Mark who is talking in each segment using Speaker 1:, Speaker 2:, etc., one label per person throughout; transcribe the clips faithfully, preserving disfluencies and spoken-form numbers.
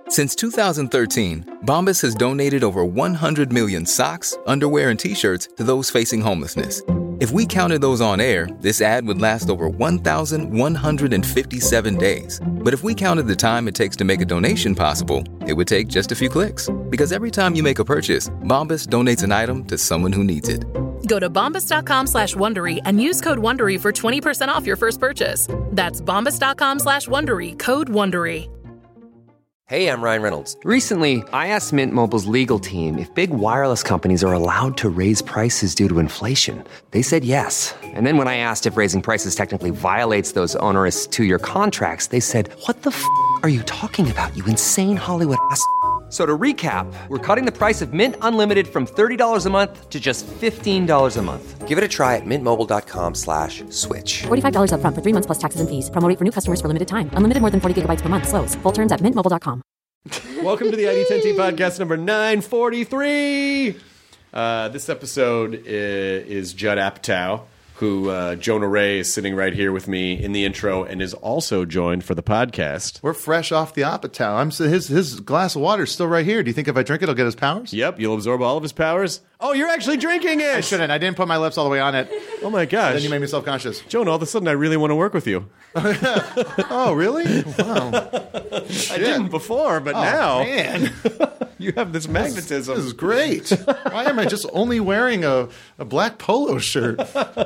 Speaker 1: Since two thousand thirteen, Bombas has donated over one hundred million socks, underwear, and T-shirts to those facing homelessness. If we counted those on air, this ad would last over one thousand one hundred fifty-seven days. But if we counted the time it takes to make a donation possible, it would take just a few clicks. Because every time you make a purchase, Bombas donates an item to someone who needs it.
Speaker 2: Go to bombas.com slash Wondery and use code WONDERY for twenty percent off your first purchase. That's bombas.com slash Wondery, code WONDERY.
Speaker 3: Hey, I'm Ryan Reynolds. Recently, I asked Mint Mobile's legal team if big wireless companies are allowed to raise prices due to inflation. They said yes. And then when I asked if raising prices technically violates those onerous two-year contracts, they said, what the f*** are you talking about, you insane Hollywood ass f- So to recap, we're cutting the price of Mint Unlimited from thirty dollars a month to just fifteen dollars a month. Give it a try at mintmobile.com slash switch.
Speaker 4: forty-five dollars up front for three months plus taxes and fees. Promo rate for new customers for limited time. Unlimited more than forty gigabytes per month. Slows full terms at mint mobile dot com.
Speaker 5: Welcome to the I D ten T podcast number nine forty-three. Uh, this episode is, is Judd Apatow, who uh, Jonah Ray is sitting right here with me in the intro and is also joined for the podcast.
Speaker 6: We're fresh off the Apatow. I'm his his glass of water is still right here. Do you think if I drink it, I'll get his powers?
Speaker 5: Yep, you'll absorb all of his powers. Oh, you're actually drinking it.
Speaker 6: I shouldn't. I didn't put my lips all the way on it.
Speaker 5: Oh my gosh!
Speaker 6: Then you made me self-conscious.
Speaker 5: Jonah, all of a sudden, I really want to work with you.
Speaker 6: Oh, really? Wow.
Speaker 5: I didn't before, but
Speaker 6: oh,
Speaker 5: now,
Speaker 6: man,
Speaker 5: you have this magnetism.
Speaker 6: This is great. Why am I just only wearing a, a black polo shirt?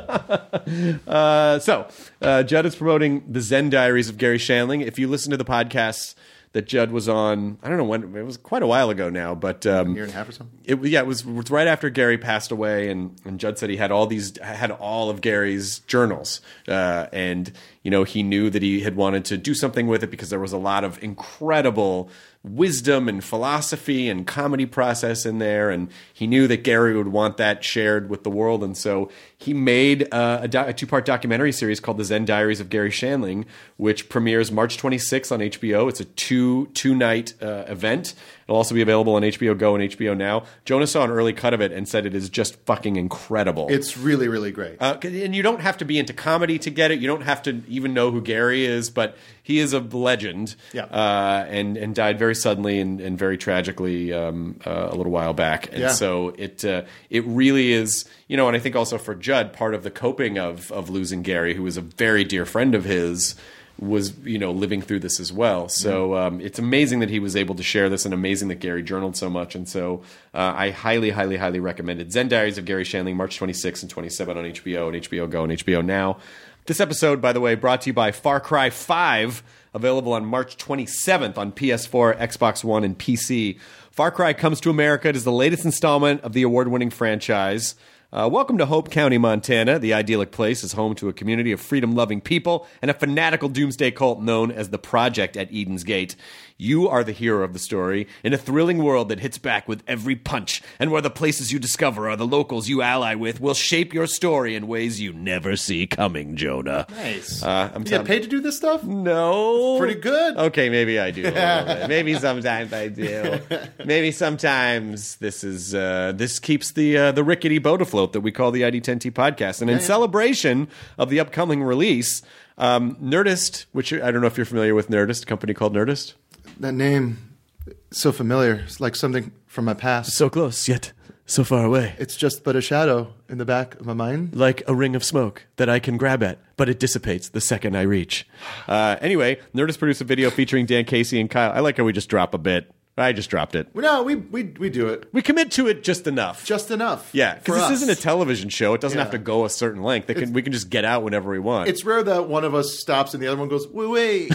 Speaker 5: uh, so, uh, Judd is promoting the Zen Diaries of Gary Shandling. If you listen to the podcasts that Judd was on, I don't know when, it was quite a while ago now, but um,
Speaker 6: a year and a half or something.
Speaker 5: It, yeah, it was, it was right after Gary passed away, and, and Judd said he had all these, had all of Gary's journals, uh, and you know he knew that he had wanted to do something with it because there was a lot of incredible wisdom and philosophy and comedy process in there, and he knew that Gary would want that shared with the world, and so he made uh, a, do- a two-part documentary series called The Zen Diaries of Gary Shandling, which premieres March twenty-sixth on H B O. It's a two, two-night uh, event. It'll also be available on H B O Go and H B O Now. Jonah saw an early cut of it and said it is just fucking incredible.
Speaker 6: It's really, really great.
Speaker 5: Uh, and you don't have to be into comedy to get it. You don't have to even know who Gary is, but he is a legend.
Speaker 6: Yeah.
Speaker 5: Uh, and, and died very suddenly and, and very tragically um, uh, a little while back. And
Speaker 6: yeah.
Speaker 5: so it uh, it really is, you know, and I think also for Judd, part of the coping of of losing Gary, who was a very dear friend of his, was, you know, living through this as well. So um, it's amazing that he was able to share this, and amazing that Gary journaled so much. And so uh, I highly, highly, highly recommend it. Zen Diaries of Gary Shandling, March twenty-sixth and twenty-seventh on H B O and H B O Go and H B O Now. This episode, by the way, brought to you by Far Cry five, available on March twenty-seventh on P S four, Xbox One, and P C. Far Cry comes to America. It is the latest installment of the award-winning franchise. Uh, welcome to Hope County, Montana. The idyllic place is home to a community of freedom-loving people and a fanatical doomsday cult known as the Project at Eden's Gate. You are the hero of the story in a thrilling world that hits back with every punch, and where the places you discover or the locals you ally with will shape your story in ways you never see coming, Jonah.
Speaker 6: Nice.
Speaker 5: Uh, I'm
Speaker 6: you get paid to do this stuff?
Speaker 5: No.
Speaker 6: It's pretty good.
Speaker 5: Okay, maybe I do a little bit. Maybe sometimes I do. Maybe sometimes this is uh, this keeps the uh, the rickety boat afloat that we call the I D ten T podcast. And in
Speaker 6: yeah, yeah.
Speaker 5: celebration of the upcoming release, um, Nerdist, which I don't know if you're familiar with Nerdist, a company called Nerdist.
Speaker 6: That name, so familiar. It's like something from my past.
Speaker 5: So close, yet so far away.
Speaker 6: It's just but a shadow in the back of my mind.
Speaker 5: Like a ring of smoke that I can grab at, but it dissipates the second I reach. Uh, anyway, Nerdist produced a video featuring Dan Casey and Kyle. I like how we just drop a bit. I just dropped it.
Speaker 6: No, we we we do it.
Speaker 5: We commit to it just enough.
Speaker 6: Just enough.
Speaker 5: Yeah, because this
Speaker 6: us.
Speaker 5: isn't a television show. It doesn't
Speaker 6: Yeah.
Speaker 5: have to go a certain length. They can, we can just get out whenever we want.
Speaker 6: It's rare that one of us stops and the other one goes, wait, wait.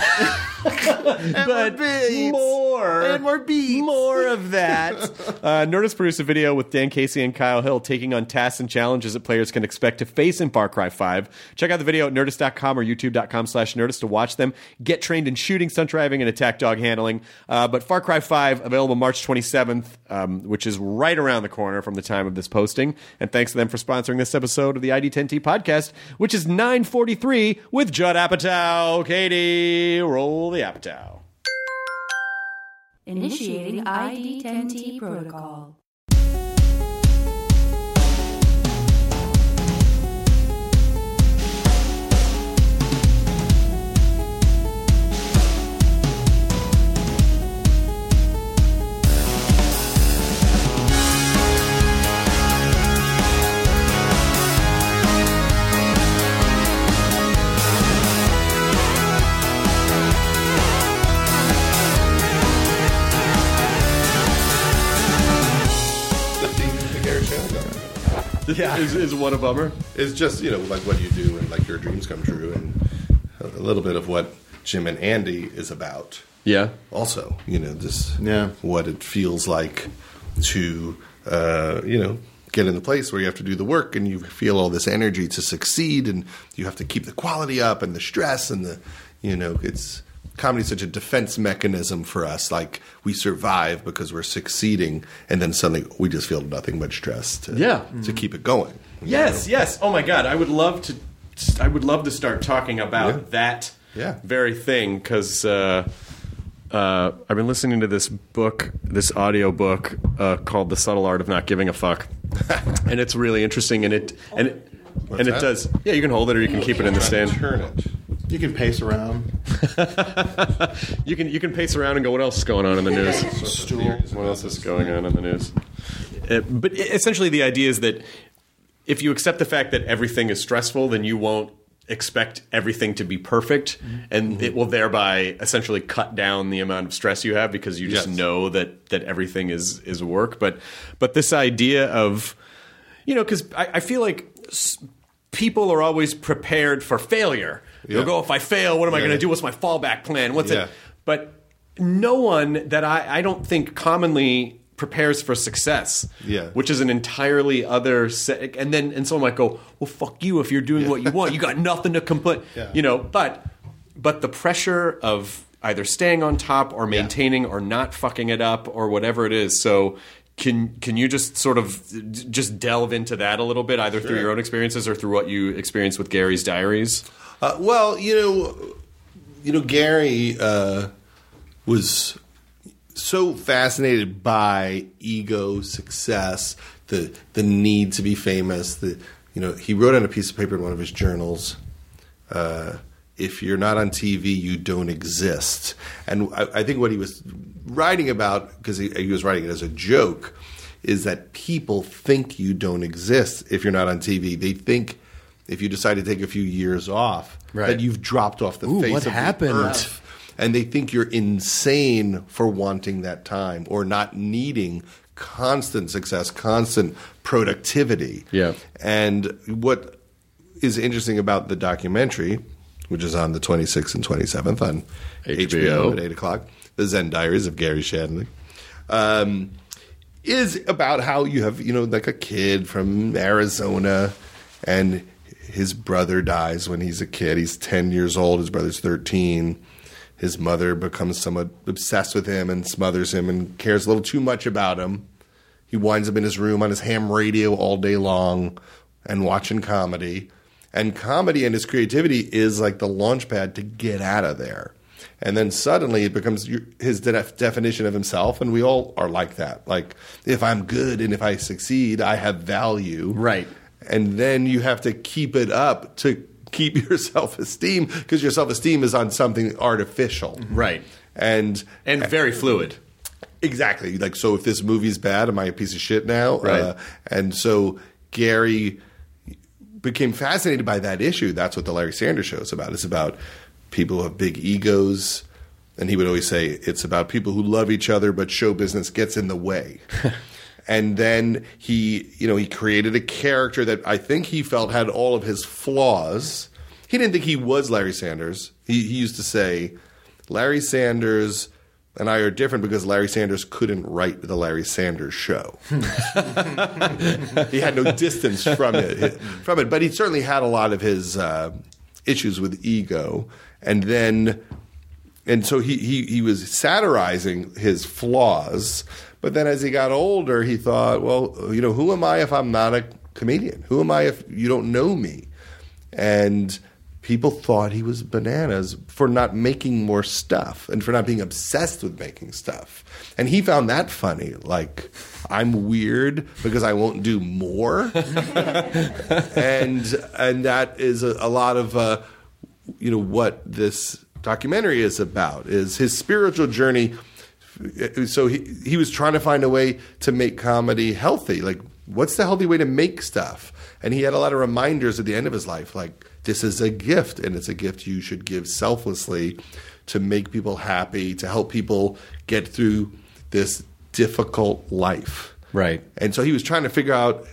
Speaker 6: and
Speaker 5: but
Speaker 6: more beats.
Speaker 5: more.
Speaker 6: And more beats.
Speaker 5: More of that. uh, Nerdist produced a video with Dan Casey and Kyle Hill taking on tasks and challenges that players can expect to face in Far Cry five. Check out the video at nerdist dot com or youtube.com slash nerdist to watch them. Get trained in shooting, stunt driving, and attack dog handling. Uh, but Far Cry five, available March twenty-seventh, um, which is right around the corner from the time of this posting. And thanks to them for sponsoring this episode of the I D ten T podcast, which is nine forty-three with Judd Apatow. Katie, roll the Apatow.
Speaker 7: Initiating I D ten T protocol.
Speaker 6: Yeah.
Speaker 5: is, is one a bummer.
Speaker 8: It's just, you know, like what you do and like your dreams come true, and a little bit of what Jim and Andy is about.
Speaker 5: Yeah.
Speaker 8: Also, you know, this
Speaker 6: Yeah.
Speaker 8: what it feels like to, uh, you know, get in the place where you have to do the work and you feel all this energy to succeed, and you have to keep the quality up and the stress and the, you know, it's comedy's such a defense mechanism for us. Like we survive because we're succeeding, and then suddenly we just feel nothing but stress to
Speaker 5: Yeah.
Speaker 8: to keep it going.
Speaker 5: Yes,
Speaker 8: know?
Speaker 5: yes. Oh my God, I would love to. I would love to start talking about
Speaker 8: Yeah.
Speaker 5: that
Speaker 8: Yeah.
Speaker 5: very thing because uh, uh, I've been listening to this book, this audio book uh, called "The Subtle Art of Not Giving a Fuck," and it's really interesting. And it and it,
Speaker 8: What's
Speaker 5: and it
Speaker 8: that?
Speaker 5: does. Yeah, you can hold it or you can keep it in the stand.
Speaker 8: Turn it.
Speaker 6: You can pace around.
Speaker 5: You can you can pace around and go, what else is going on in the news?
Speaker 6: Stool.
Speaker 5: What else is going on in the news? Uh, but essentially, the idea is that if you accept the fact that everything is stressful, then you won't expect everything to be perfect, and it will thereby essentially cut down the amount of stress you have because you just
Speaker 8: Yes.
Speaker 5: know that that everything is is work. But but this idea of, you know, because I, I feel like s- people are always prepared for failure. They'll
Speaker 8: Yeah.
Speaker 5: go, if I fail, what am I
Speaker 8: Yeah.
Speaker 5: going to do? What's my fallback plan? What's
Speaker 8: Yeah.
Speaker 5: it? But no one that I, I don't think commonly prepares for success.
Speaker 8: Yeah.
Speaker 5: Which is an entirely other set. And then and someone might go, well, fuck you if you're doing what you want. You got nothing to complain.
Speaker 8: Yeah.
Speaker 5: You know, but but the pressure of either staying on top or maintaining or not fucking it up or whatever it is. So can can you just sort of d- just delve into that a little bit, either through your own experiences or through what you experienced with Gary's diaries?
Speaker 8: Uh, well, you know, you know, Gary uh, was so fascinated by ego, success, the the need to be famous. The you know, he wrote on a piece of paper in one of his journals, uh, "If you're not on T V, you don't exist." And I, I think what he was writing about, because he, he was writing it as a joke, is that people think you don't exist if you're not on T V. They think if you decide to take a few years off,
Speaker 6: Right.
Speaker 8: that you've dropped off the
Speaker 6: Ooh,
Speaker 8: face
Speaker 6: what
Speaker 8: of
Speaker 6: happened?
Speaker 8: the earth. And they think you're insane for wanting that time or not needing constant success, constant productivity.
Speaker 5: Yeah.
Speaker 8: And what is interesting about the documentary, which is on the twenty-sixth and twenty-seventh on H B O,
Speaker 5: H B O
Speaker 8: at eight o'clock, The Zen Diaries of Gary Shandling, um, is about how you have, you know, like a kid from Arizona, and his brother dies when he's a kid. He's ten years old. His brother's thirteen. His mother becomes somewhat obsessed with him and smothers him and cares a little too much about him. He winds up in his room on his ham radio all day long and watching comedy. And comedy and his creativity is like the launch pad to get out of there. And then suddenly it becomes your- his de- definition of himself, and we all are like that. Like, if I'm good and if I succeed, I have value.
Speaker 5: Right.
Speaker 8: And then you have to keep it up to keep your self-esteem, because your self-esteem is on something artificial.
Speaker 5: Right.
Speaker 8: And
Speaker 5: And very fluid.
Speaker 8: exactly. Like, so if this movie's bad, am I a piece of shit now?
Speaker 5: Right.
Speaker 8: Uh, and so Gary became fascinated by that issue. That's what the Larry Sanders Show is about. It's about people who have big egos. And he would always say it's about people who love each other, but show business gets in the way. And then he, you know, he created a character that I think he felt had all of his flaws. He didn't think he was Larry Sanders. He, he used to say, Larry Sanders and I are different because Larry Sanders couldn't write the Larry Sanders Show. He had no distance from it, from it, but he certainly had a lot of his uh, issues with ego. And then, and so he, he he was satirizing his flaws. But then as he got older, he thought, well, you know, who am I if I'm not a comedian? Who am I if you don't know me? And people thought he was bananas for not making more stuff and for not being obsessed with making stuff. And he found that funny. Like, I'm weird because I won't do more. and and that is a, a lot of, uh, you know, what this documentary is about, is his spiritual journey. So he he was trying to find a way to make comedy healthy. Like, what's the healthy way to make stuff? And he had a lot of reminders at the end of his life, like, this is a gift, and it's a gift you should give selflessly to make people happy, to help people get through this difficult life.
Speaker 5: Right.
Speaker 8: And so he was trying to figure out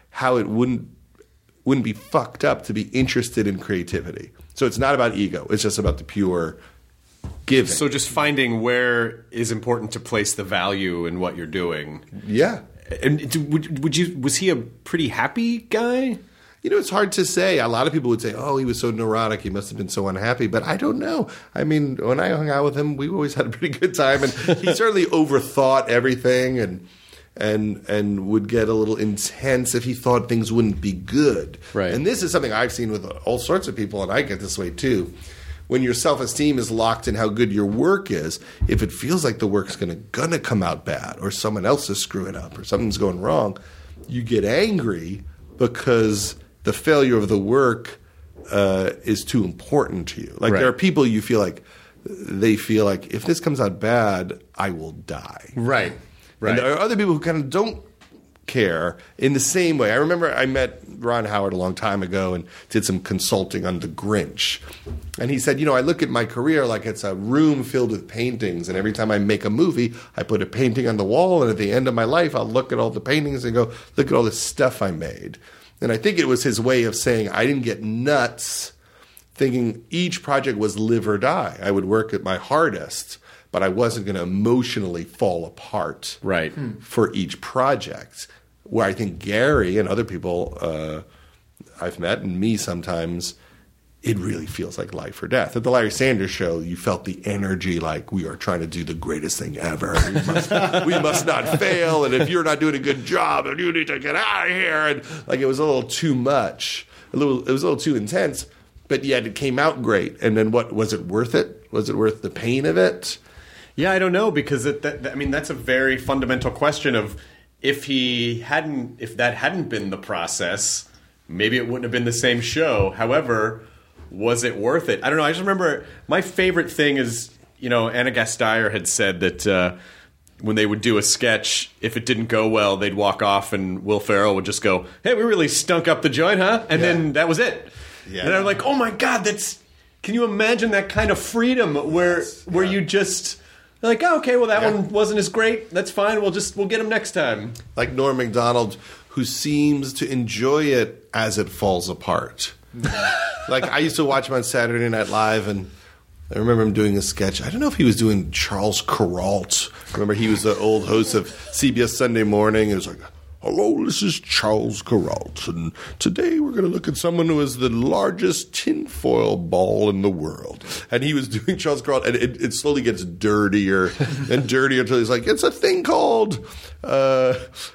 Speaker 8: how it wouldn't wouldn't be fucked up to be interested in creativity. So it's not about ego. It's just about the pure giving.
Speaker 5: So just finding where is important to place the value in what you're doing.
Speaker 8: Yeah.
Speaker 5: And would, would you? Was he a pretty happy guy?
Speaker 8: You know, it's hard to say. A lot of people would say, oh, he was so neurotic. He must have been so unhappy. But I don't know. I mean, when I hung out with him, we always had a pretty good time. And he certainly overthought everything and and and would get a little intense if he thought things wouldn't be good.
Speaker 5: Right.
Speaker 8: And this is something I've seen with all sorts of people, and I get this way too. When your self-esteem is locked in how good your work is, if it feels like the work's gonna gonna come out bad or someone else is screwing up or something's going wrong, you get angry because the failure of the work uh, is too important to you. Like
Speaker 5: right.
Speaker 8: there are people you feel like they feel like if this comes out bad, I will die.
Speaker 5: Right. Right.
Speaker 8: And there are other people who kind of don't care in the same way. I remember I met Ron Howard a long time ago and did some consulting on The Grinch. And he said, you know, I look at my career like it's a room filled with paintings. And every time I make a movie, I put a painting on the wall. And at the end of my life, I'll look at all the paintings and go, look at all the stuff I made. And I think it was his way of saying I didn't get nuts thinking each project was live or die. I would work at my hardest, but I wasn't going to emotionally fall apart
Speaker 5: right.
Speaker 8: for each project. Where I think Gary and other people uh, I've met, and me sometimes, it really feels like life or death. At the Larry Sanders Show, you felt the energy like we are trying to do the greatest thing ever. We must, we must not fail, and if you're not doing a good job, then you need to get out of here. And like it was a little too much. A little, it was a little too intense, but yet it came out great. And then what, was it worth it? Was it worth the pain of it?
Speaker 5: Yeah, I don't know, because it, that, I mean, that's a very fundamental question of if he hadn't, if that hadn't been the process, maybe it wouldn't have been the same show. However, was it worth it? I don't know. I just remember my favorite thing is, you know, Anna Gasteyer had said that uh, when they would do a sketch, if it didn't go well, they'd walk off and Will Ferrell would just go, hey, we really stunk up the joint, huh? And yeah. then that was it. Yeah. And I'm like, oh my God, that's, can you imagine that kind of freedom where yes. where yeah. you just... Like, oh, okay, well, that yeah. one wasn't as great. That's fine. We'll just, we'll get him next time.
Speaker 8: Like Norm Macdonald, who seems to enjoy it as it falls apart. Like, I used to watch him on Saturday Night Live, and I remember him doing a sketch. I don't know if he was doing Charles Kuralt. Remember, he was the old host of C B S Sunday Morning. It was like, hello, this is Charles Kuralt, and today we're going to look at someone who has the largest tinfoil ball in the world. And he was doing Charles Kuralt, and it, it slowly gets dirtier and dirtier until he's like, it's a thing called uh,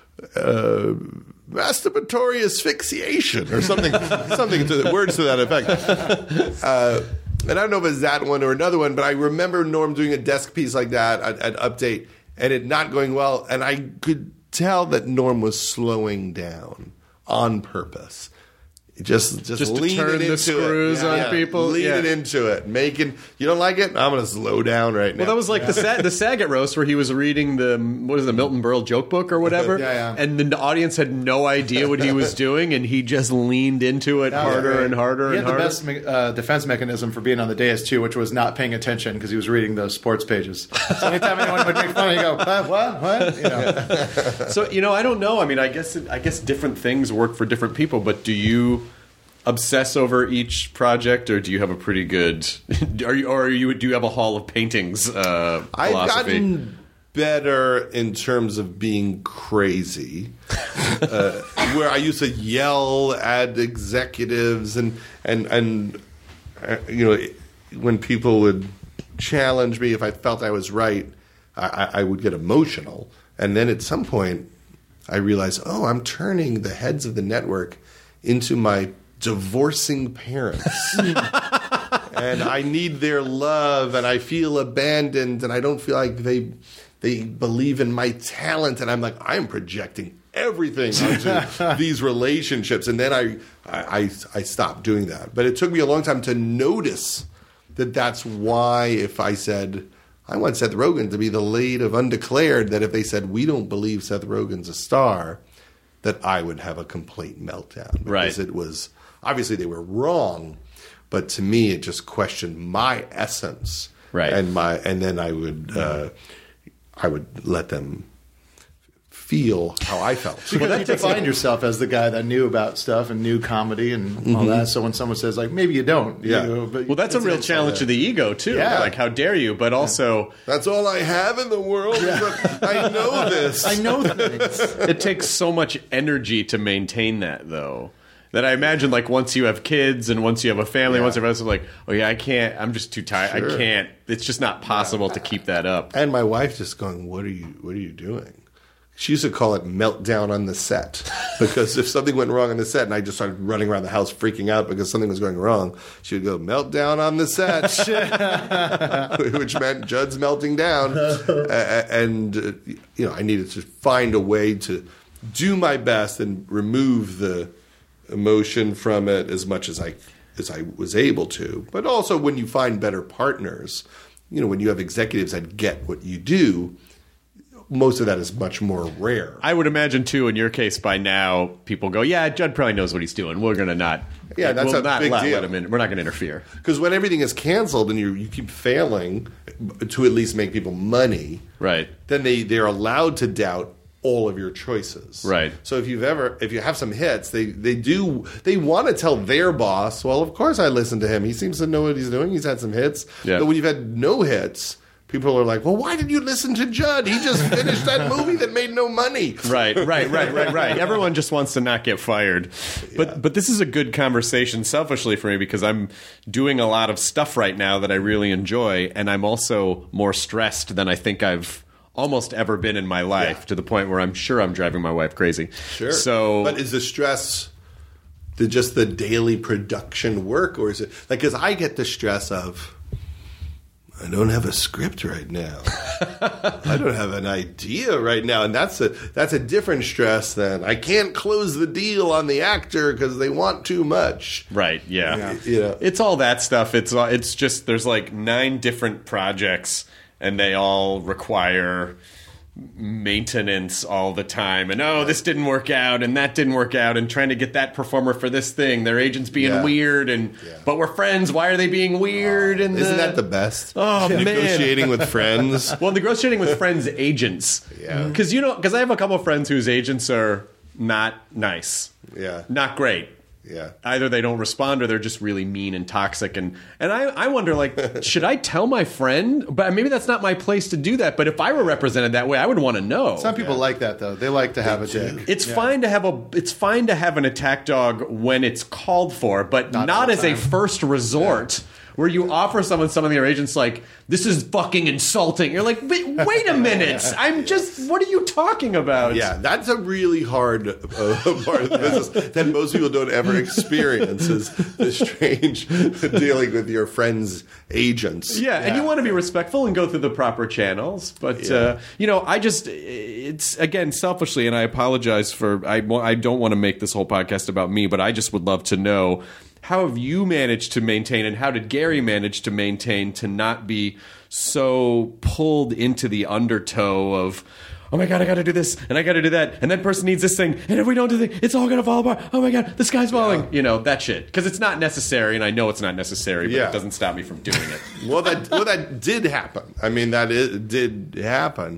Speaker 8: uh, masturbatory asphyxiation or something, something to the words to that effect. Uh, and I don't know if it's that one or another one, but I remember Norm doing a desk piece like that at, at Update, and it not going well, and I could tell that Norm was slowing down on purpose. Just, just,
Speaker 5: just
Speaker 8: lean
Speaker 5: to turn
Speaker 8: it into
Speaker 5: the screws
Speaker 8: it. Yeah,
Speaker 5: on
Speaker 8: yeah.
Speaker 5: people.
Speaker 8: Lean
Speaker 5: yeah.
Speaker 8: it into it. Making you don't like it? I'm going to slow down right now.
Speaker 5: Well, that was like yeah. the Sa- the Saget roast where he was reading the what is it, the Milton Berle joke book or whatever.
Speaker 6: yeah, yeah.
Speaker 5: And the audience had no idea what he was doing, and he just leaned into it harder and harder
Speaker 6: he
Speaker 5: and
Speaker 6: had
Speaker 5: harder.
Speaker 6: the best uh, defense mechanism for being on the dais too, which was not paying attention because he was reading those sports pages. So anytime anyone would make fun, he'd go, uh, "What? What?" You know.
Speaker 5: So you know, I don't know. I mean, I guess it, I guess different things work for different people. But do you obsess over each project, or do you have a pretty good? Are you, or are you? Do you have a hall of paintings? Uh,
Speaker 8: I've
Speaker 5: philosophy?
Speaker 8: gotten better in terms of being crazy, uh, where I used to yell at executives and and and uh, you know when people would challenge me if I felt I was right, I, I would get emotional, and then at some point I realized, oh, I'm turning the heads of the network into my divorcing parents. And I need their love, and I feel abandoned, and I don't feel like they they believe in my talent, and I'm like, I'm projecting everything onto these relationships. And then I, I I stopped doing that. But it took me a long time to notice that that's why if I said, I want Seth Rogen to be the lead of Undeclared, that if they said, we don't believe Seth Rogen's a star, that I would have a complete meltdown. Because
Speaker 5: right.
Speaker 8: it was, obviously they were wrong, but to me it just questioned my essence.
Speaker 5: Right.
Speaker 8: And my and then I would uh, I would let them feel how I felt.
Speaker 6: Because you defined yourself as the guy that knew about stuff and knew comedy and all
Speaker 8: Mhm.
Speaker 6: that. So when someone says, like, maybe you don't.
Speaker 8: Yeah.
Speaker 6: You know, but
Speaker 5: Well, that's a
Speaker 6: it's
Speaker 5: real
Speaker 6: an
Speaker 5: challenge
Speaker 6: insult.
Speaker 5: to the ego, too.
Speaker 6: Yeah.
Speaker 5: Like, how dare you? But also...
Speaker 8: That's all I have in the world. Is that I know this.
Speaker 6: I know things.
Speaker 5: It takes so much energy to maintain that, though. That I imagine, like, once you have kids and once you have a family,
Speaker 8: Yeah.
Speaker 5: once you're like, oh, yeah, I can't. I'm just too tired.
Speaker 8: Sure.
Speaker 5: I can't. It's just not possible to keep that up.
Speaker 8: And my wife just going, "What are you? What are you doing?" She used to call it meltdown on the set because if something went wrong on the set and I just started running around the house freaking out because something was going wrong, she would go, "Meltdown on the set," which meant Judd's melting down. uh, and uh, you know, I needed to find a way to do my best and remove the emotion from it as much as I as I was able to. But also, when you find better partners, you know, when you have executives that get what you do, most of that is much more rare.
Speaker 5: I would imagine, too, in your case, by now, people go, yeah, Judd probably knows what he's doing. We're going to not...
Speaker 8: Yeah, that's
Speaker 5: we'll
Speaker 8: a
Speaker 5: not
Speaker 8: big
Speaker 5: let,
Speaker 8: deal.
Speaker 5: let him in. We're not going to interfere.
Speaker 8: Because when everything is canceled and you you keep failing to at least make people money,
Speaker 5: Right.
Speaker 8: then they, they're allowed to doubt all of your choices.
Speaker 5: Right.
Speaker 8: So if you've ever if you have some hits, they they do they want to tell their boss, well, of course I listened to him. He seems to know what he's doing. He's had some hits.
Speaker 5: Yeah.
Speaker 8: But when you've had no hits, people are like, well, why did you listen to Judd? He just finished that movie that made no money.
Speaker 5: Right, right, right, right, right. Everyone just wants to not get fired. But
Speaker 8: Yeah.
Speaker 5: but this is a good conversation selfishly for me because I'm doing a lot of stuff right now that I really enjoy, and I'm also more stressed than I think I've almost ever been in my life,
Speaker 8: Yeah.
Speaker 5: to the point where I'm sure I'm driving my wife crazy.
Speaker 8: Sure.
Speaker 5: So
Speaker 8: but is the stress the just the daily production work, or is it like, because I get the stress of, I don't have a script right now. I don't have an idea right now, and that's a that's a different stress than I can't close the deal on the actor because they want too much.
Speaker 5: Right, yeah.
Speaker 8: Yeah. You know.
Speaker 5: It's all that stuff. It's all- it's just there's like nine different projects and they all require maintenance all the time. And oh, this didn't work out and that didn't work out, and trying to get that performer for this thing. Their agent's being
Speaker 8: Yeah.
Speaker 5: weird, and
Speaker 8: Yeah.
Speaker 5: but we're friends. Why are they being weird? And
Speaker 8: Isn't that the best?
Speaker 5: Oh, man.
Speaker 8: Negotiating with friends.
Speaker 5: Well, negotiating with friends' agents.
Speaker 8: Yeah.
Speaker 5: Because you know, because I have a couple of friends whose agents are not nice.
Speaker 8: Yeah.
Speaker 5: Not great.
Speaker 8: Yeah.
Speaker 5: Either they don't respond or they're just really mean and toxic. And, and I, I wonder, like, should I tell my friend? But maybe that's not my place to do that. But if I were represented that way, I would want to know.
Speaker 6: Some people like that, though. They like to have a dick.
Speaker 5: It's fine to have a it's fine to have an attack dog when it's called for, but not,
Speaker 6: Not all the
Speaker 5: as a
Speaker 6: time.
Speaker 5: first resort. Where you offer someone some of their agents like, this is fucking insulting. You're like, wait, wait a minute. I'm just, what are you talking about?
Speaker 8: Yeah, that's a really hard uh, part of the business that most people don't ever experience, is the strange dealing with your friends' agents.
Speaker 5: Yeah, and you want to be respectful and go through the proper channels. But,
Speaker 8: Yeah.
Speaker 5: uh, you know, I just, it's, again, selfishly, and I apologize for, I, wa- I don't want to make this whole podcast about me, but I just would love to know, how have you managed to maintain, and how did Gary manage to maintain to not be so pulled into the undertow of, oh my God, I got to do this, and I got to do that, and that person needs this thing, and if we don't do this, it's all going to fall apart. Oh my God, the sky's falling.
Speaker 8: Yeah.
Speaker 5: You know, that shit. Because it's not necessary, and I know it's not necessary, but
Speaker 8: Yeah.
Speaker 5: it doesn't stop me from doing it.
Speaker 8: Well, that well that did happen. I mean, that it did happen.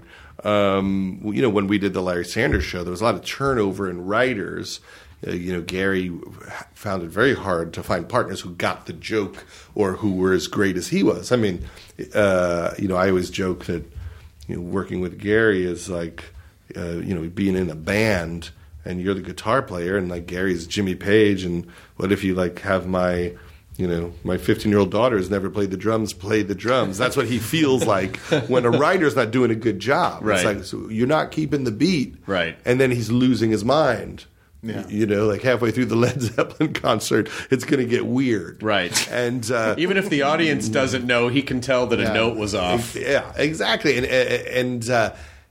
Speaker 8: Um, you know, when we did the Larry Sanders Show, there was a lot of turnover in writers. Uh, you know, Gary found it very hard to find partners who got the joke or who were as great as he was. I mean, uh, you know, I always joke that, you know, working with Gary is like, uh, you know, being in a band and you're the guitar player and like Gary's Jimmy Page, and what if you like have my, you know, my fifteen-year-old daughter has never played the drums, play the drums. That's what he feels like when a writer's not doing a good job.
Speaker 5: Right.
Speaker 8: It's like, so you're not keeping the beat.
Speaker 5: Right.
Speaker 8: And then he's losing his mind.
Speaker 6: Yeah.
Speaker 8: You know, like halfway through the Led Zeppelin concert, it's going to get weird.
Speaker 5: Right.
Speaker 8: And uh,
Speaker 5: Even if the audience doesn't know, he can tell that
Speaker 6: Yeah.
Speaker 5: a note was off.
Speaker 8: yeah, exactly. And and uh,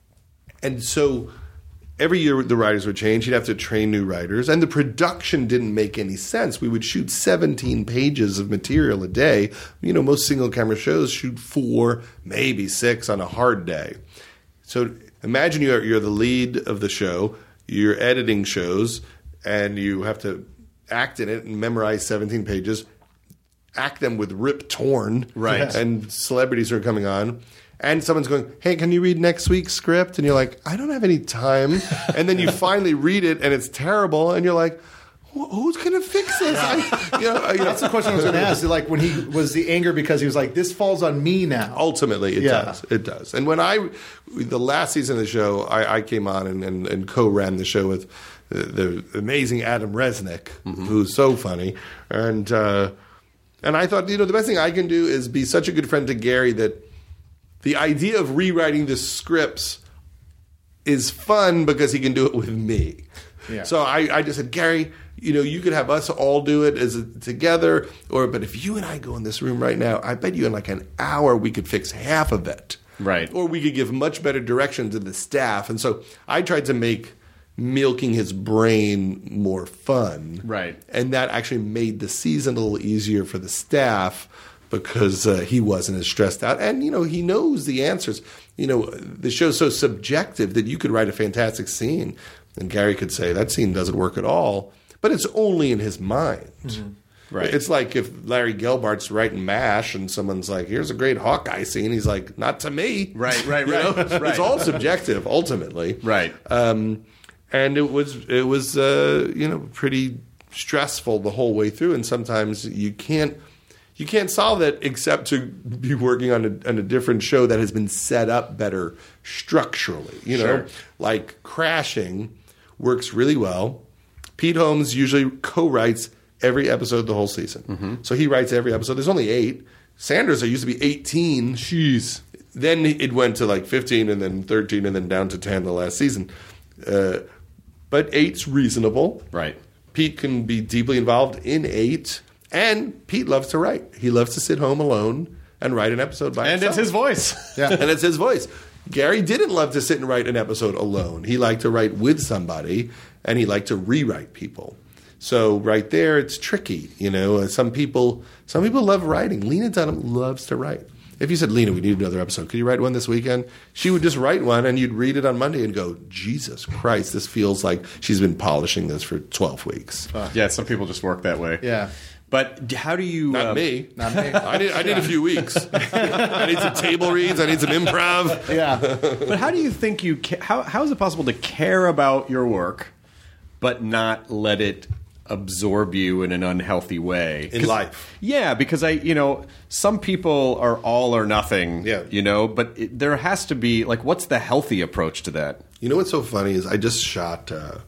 Speaker 8: and so every year the writers would change. You'd have to train new writers, and the production didn't make any sense. We would shoot seventeen pages of material a day. You know, most single camera shows shoot four, maybe six on a hard day. So imagine you're you're the lead of the show. You're editing shows, and you have to act in it and memorize seventeen pages. Act them with Rip Torn,
Speaker 5: Right.
Speaker 8: And celebrities are coming on, and someone's going, hey, can you read next week's script? And you're like, I don't have any time. And then you finally read it, and it's terrible, and you're like, who's going to fix this? I, you know, you know.
Speaker 6: That's the question I was going to ask. Like, when he was the anger because he was like, this falls on me now.
Speaker 8: Ultimately, it
Speaker 6: Yeah.
Speaker 8: does. It does. And when I, the last season of the show, I, I came on and, and, and co-ran the show with the, the amazing Adam Resnick, mm-hmm. who's so funny. And, uh, and I thought, you know, the best thing I can do is be such a good friend to Gary that the idea of rewriting the scripts is fun because he can do it with me. Yeah. So I, I just said, Gary, you know, you could have us all do it as a, together, or but if you and I go in this room right now, I bet you in like an hour we could fix half of it.
Speaker 5: Right.
Speaker 8: Or we could give much better direction to the staff. And so I tried to make milking his brain more fun.
Speaker 5: Right.
Speaker 8: And that actually made the season a little easier for the staff because uh, he wasn't as stressed out. And, you know, he knows the answers. You know, the show's so subjective that you could write a fantastic scene and Gary could say, that scene doesn't work at all. But it's only in his mind. Mm-hmm. Right. It's like if Larry Gelbart's writing MASH and someone's like, here's a great Hawkeye scene. He's like, not to me.
Speaker 5: Right, right,
Speaker 8: you
Speaker 5: right.
Speaker 8: know?
Speaker 5: right.
Speaker 8: It's all subjective, ultimately.
Speaker 5: Right.
Speaker 8: Um, and it was, it was uh, you know, pretty stressful the whole way through. And sometimes you can't, you can't solve it except to be working on a, on a different show that has been set up better structurally. You know,
Speaker 5: Sure.
Speaker 8: like Crashing works really well. Pete Holmes usually co-writes every episode the whole season. Mm-hmm. So he writes every episode. There's only eight. Sanders, there used to be eighteen.
Speaker 5: Jeez.
Speaker 8: Then it went to like fifteen and then thirteen and then down to ten the last season. Uh, but eight's reasonable.
Speaker 5: Right.
Speaker 8: Pete can be deeply involved in eight. And Pete loves to write. He loves to sit home alone and write an episode by
Speaker 5: and
Speaker 8: himself.
Speaker 5: And it's his voice.
Speaker 8: Yeah. And it's his voice. Gary didn't love to sit and write an episode alone. He liked to write with somebody, and he liked to rewrite people. So right there, it's tricky. You know, some people some people love writing. Lena Dunham loves to write. If you said, Lena, we need another episode, could you write one this weekend? She would just write one, and you'd read it on Monday and go, Jesus Christ, this feels like she's been polishing this for twelve weeks.
Speaker 5: Uh, yeah, some people just work that way.
Speaker 6: Yeah.
Speaker 5: But how do you...
Speaker 8: Not
Speaker 5: uh,
Speaker 8: me.
Speaker 6: Not me.
Speaker 8: I need, I need a few weeks. I need some table reads. I need some improv.
Speaker 6: Yeah.
Speaker 5: But how do you think you... Ca- how How is it possible to care about your work but not let it absorb you in an unhealthy way?
Speaker 8: In life.
Speaker 5: Yeah, because I, you know, some people are all or nothing,
Speaker 8: Yeah.
Speaker 5: you know, but it, there has to be, like, what's the healthy approach to that?
Speaker 8: You know what's so funny is I just shot uh,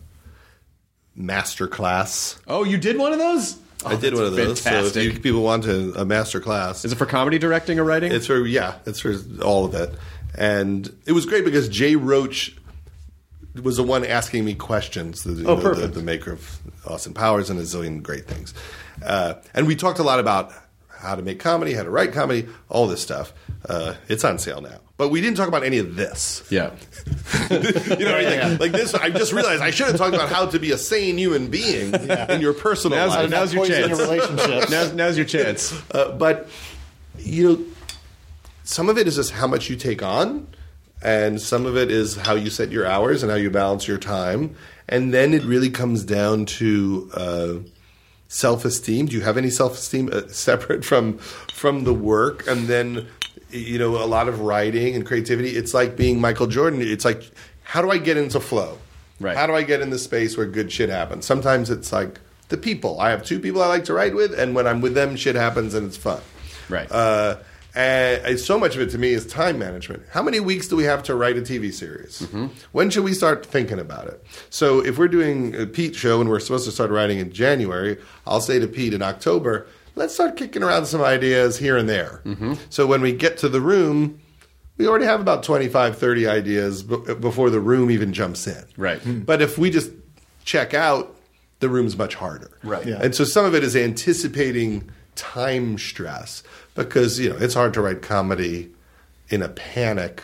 Speaker 8: Masterclass.
Speaker 5: Oh, you did one of those?
Speaker 8: I did one of those.
Speaker 5: Fantastic.
Speaker 8: So if you, people want a, a master class,
Speaker 5: Is it for comedy directing or writing?
Speaker 8: it's for yeah, it's for all of it. And it was great because Jay Roach was the one asking me questions. The,
Speaker 5: Oh,
Speaker 8: the,
Speaker 5: perfect.
Speaker 8: The, the maker of Austin Powers and a zillion great things. Uh, and we talked a lot about how to make comedy, how to write comedy, all this stuff. Uh, it's on sale now. But we didn't talk about any of this.
Speaker 5: yeah.
Speaker 8: You know what I mean? Like this, I just realized I should have talked about how to be a sane human being in your personal
Speaker 5: Now's,
Speaker 8: life.
Speaker 5: now's your
Speaker 6: Poison
Speaker 5: chance.
Speaker 6: your relationships.
Speaker 5: Now's, now's your chance.
Speaker 8: Uh, but, you know, some of it is just how much you take on, and some of it is how you set your hours and how you balance your time. And then it really comes down to uh, self-esteem. Do you have any self-esteem uh, separate from from the work? And then, you know, a lot of writing and creativity. It's like being Michael Jordan. It's like, how do I get into flow?
Speaker 5: Right.
Speaker 8: How do I get in the space where good shit happens? Sometimes it's like the people. I have two people I like to write with, and when I'm with them, shit happens and it's fun.
Speaker 5: Right.
Speaker 8: Uh, and so much of it to me is time management. How many weeks do we have to write a T V series? Mm-hmm. When should we start thinking about it? So if we're doing a Pete show and we're supposed to start writing in January, I'll say to Pete in October, let's start kicking around some ideas here and there. Mm-hmm. So when we get to the room, we already have about twenty-five, thirty ideas b- before the room even jumps in.
Speaker 5: Right. Mm.
Speaker 8: But if we just check out, the room's much harder.
Speaker 5: Right.
Speaker 6: Yeah.
Speaker 8: And so some of it is anticipating time stress because, you know, it's hard to write comedy in a panic.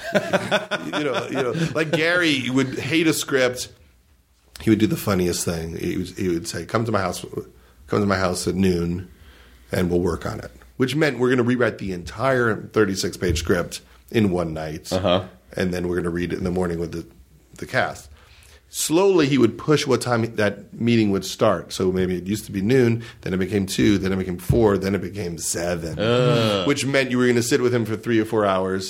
Speaker 8: you know, you know, like Gary would hate a script. He would do the funniest thing. He would, he would say, "Come to my house, come to my house at noon, and we'll work on it." Which meant we're going to rewrite the entire thirty-six page script in one night,
Speaker 5: uh-huh.
Speaker 8: and then we're going to read it in the morning with the the cast. Slowly, he would push what time that meeting would start. So maybe it used to be noon, then it became two, then it became four, then it became seven. Uh. Which meant you were going to sit with him for three or four hours,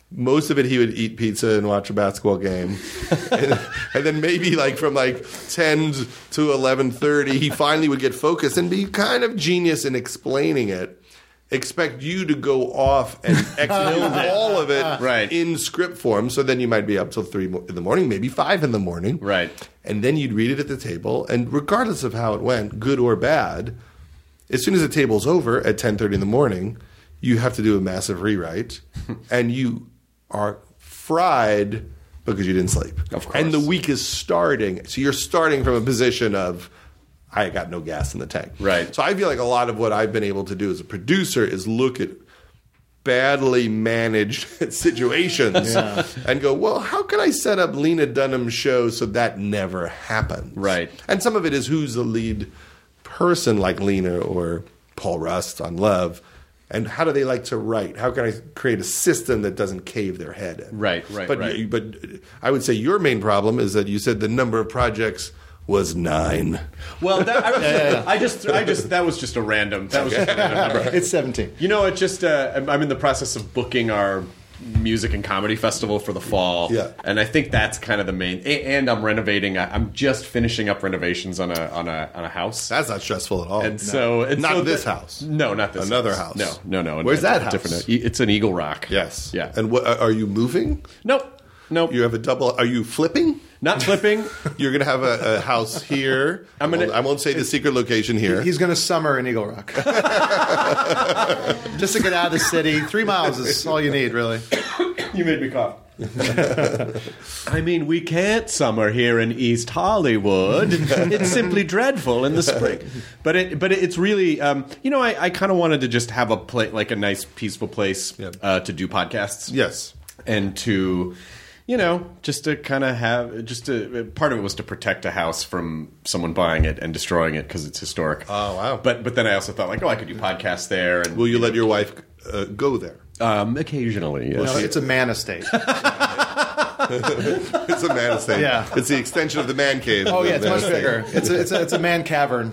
Speaker 8: Most of it, he would eat pizza and watch a basketball game, and, and then maybe like from like ten to eleven thirty, he finally would get focused and be kind of genius in explaining it. Expect you to go off and execute all of it
Speaker 5: right.
Speaker 8: in script form. So then you might be up till three in the morning, maybe five in the morning,
Speaker 5: right?
Speaker 8: And then you'd read it at the table, and regardless of how it went, good or bad, as soon as the table's over at ten thirty in the morning, you have to do a massive rewrite, and you are fried because you didn't sleep.
Speaker 5: Of course.
Speaker 8: And the week is starting. So you're starting from a position of, I got no gas in the tank.
Speaker 5: Right.
Speaker 8: So I feel like a lot of what I've been able to do as a producer is look at badly managed situations
Speaker 6: Yeah.
Speaker 8: and go, well, how can I set up Lena Dunham's show so that never happens?
Speaker 5: Right.
Speaker 8: And some of it is who's the lead person like Lena or Paul Rust on Love. And how do they like to write? How can I create a system that doesn't cave their head in?
Speaker 5: Right, right,
Speaker 8: but,
Speaker 5: right.
Speaker 8: But I would say your main problem is that you said the number of projects was nine.
Speaker 5: Well, that, I, was, yeah. I just, I just, that was just a random. That was just a random number.
Speaker 6: It's seventeen.
Speaker 5: You know, it just. Uh, I'm I'm in the process of booking our music and comedy festival for the fall.
Speaker 8: Yeah.
Speaker 5: And I think that's kind of the main. And I'm renovating. I'm just finishing up renovations on a on a on a house.
Speaker 8: That's not stressful at all.
Speaker 5: And so, and
Speaker 8: not
Speaker 5: so
Speaker 8: this
Speaker 5: that,
Speaker 8: house.
Speaker 5: No, not this.
Speaker 8: Another
Speaker 5: house.
Speaker 8: house.
Speaker 5: No, no, no.
Speaker 8: Where's that house?
Speaker 5: Different. It's an Eagle Rock.
Speaker 8: Yes.
Speaker 5: Yeah.
Speaker 8: And what are you moving?
Speaker 5: Nope. Nope.
Speaker 8: You have a double. Are you flipping?
Speaker 5: Not flipping.
Speaker 8: You're going to have a, a house here.
Speaker 5: I'm gonna,
Speaker 8: I, won't, I won't say the secret location here.
Speaker 6: He's going to summer in Eagle Rock. Just to get out of the city. Three miles is all you need, really.
Speaker 5: You made me cough. I mean, we can't summer here in East Hollywood. It's simply dreadful in the spring. But it, but it's really, um, you know, I, I kind of wanted to just have a play, like a nice, peaceful place
Speaker 8: Yep.
Speaker 5: uh, to do podcasts.
Speaker 8: Yes.
Speaker 5: And to, you know, just to kind of have, just to, part of it was to protect a house from someone buying it and destroying it because it's historic.
Speaker 8: Oh, wow.
Speaker 5: But but then I also thought, like, oh, I could do podcasts there. And
Speaker 8: Will you let your wife uh, go there?
Speaker 5: Um, occasionally, yes.
Speaker 6: No, it's a man estate.
Speaker 8: It's a man estate.
Speaker 6: Yeah.
Speaker 8: It's the extension of the man cave.
Speaker 6: Oh, yeah, it's
Speaker 8: Man
Speaker 6: much
Speaker 8: estate.
Speaker 6: bigger. It's a, it's a, it's a man cavern.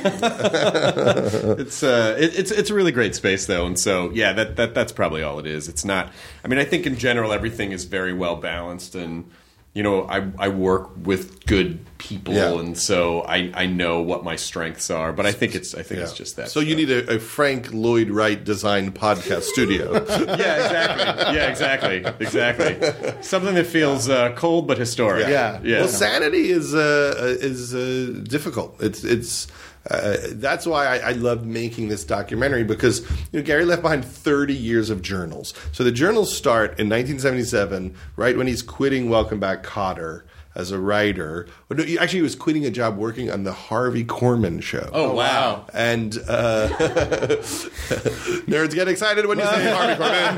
Speaker 5: It's uh, it, it's it's a really great space though, and so yeah, that that that's probably all it is. It's not. I mean, I think in general everything is very well balanced, and you know, I I work with good people,
Speaker 8: Yeah.
Speaker 5: and so I, I know what my strengths are. But I think it's I think
Speaker 8: Yeah.
Speaker 5: it's just that.
Speaker 8: So you
Speaker 5: stuff.
Speaker 8: need a, a Frank Lloyd Wright designed podcast studio.
Speaker 5: yeah, exactly, yeah, exactly, exactly. Something that feels uh, cold but historic.
Speaker 6: Yeah.
Speaker 5: yeah.
Speaker 8: Well, sanity is uh, is uh, difficult. It's it's uh, that's why I, I loved making this documentary because you know Gary left behind thirty years of journals. So the journals start in nineteen seventy-seven, right when he's quitting Welcome Back, Kotter as a writer. Or no, actually, he was quitting a job working on the Harvey Korman show.
Speaker 5: Oh, wow.
Speaker 8: And uh, nerds get excited when you say Harvey Korman.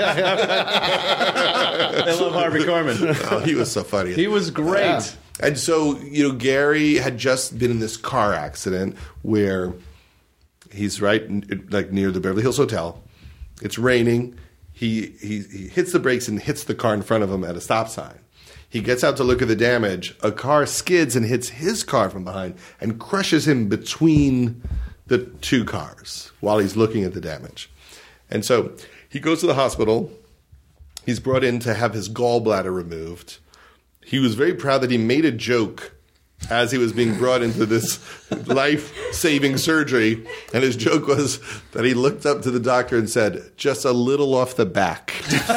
Speaker 5: I love Harvey Korman.
Speaker 8: Oh, he was so funny.
Speaker 5: He was great.
Speaker 6: Yeah.
Speaker 8: And so, you know, Gary had just been in this car accident where he's right n- like near the Beverly Hills Hotel. It's raining. He, he he hits the brakes and hits the car in front of him at a stop sign. He gets out to look at the damage. A car skids and hits his car from behind and crushes him between the two cars while he's looking at the damage. And so he goes to the hospital. He's brought in to have his gallbladder removed. He was very proud that he made a joke as he was being brought into this life-saving surgery. And his joke was that he looked up to the doctor and said, just a little off the back.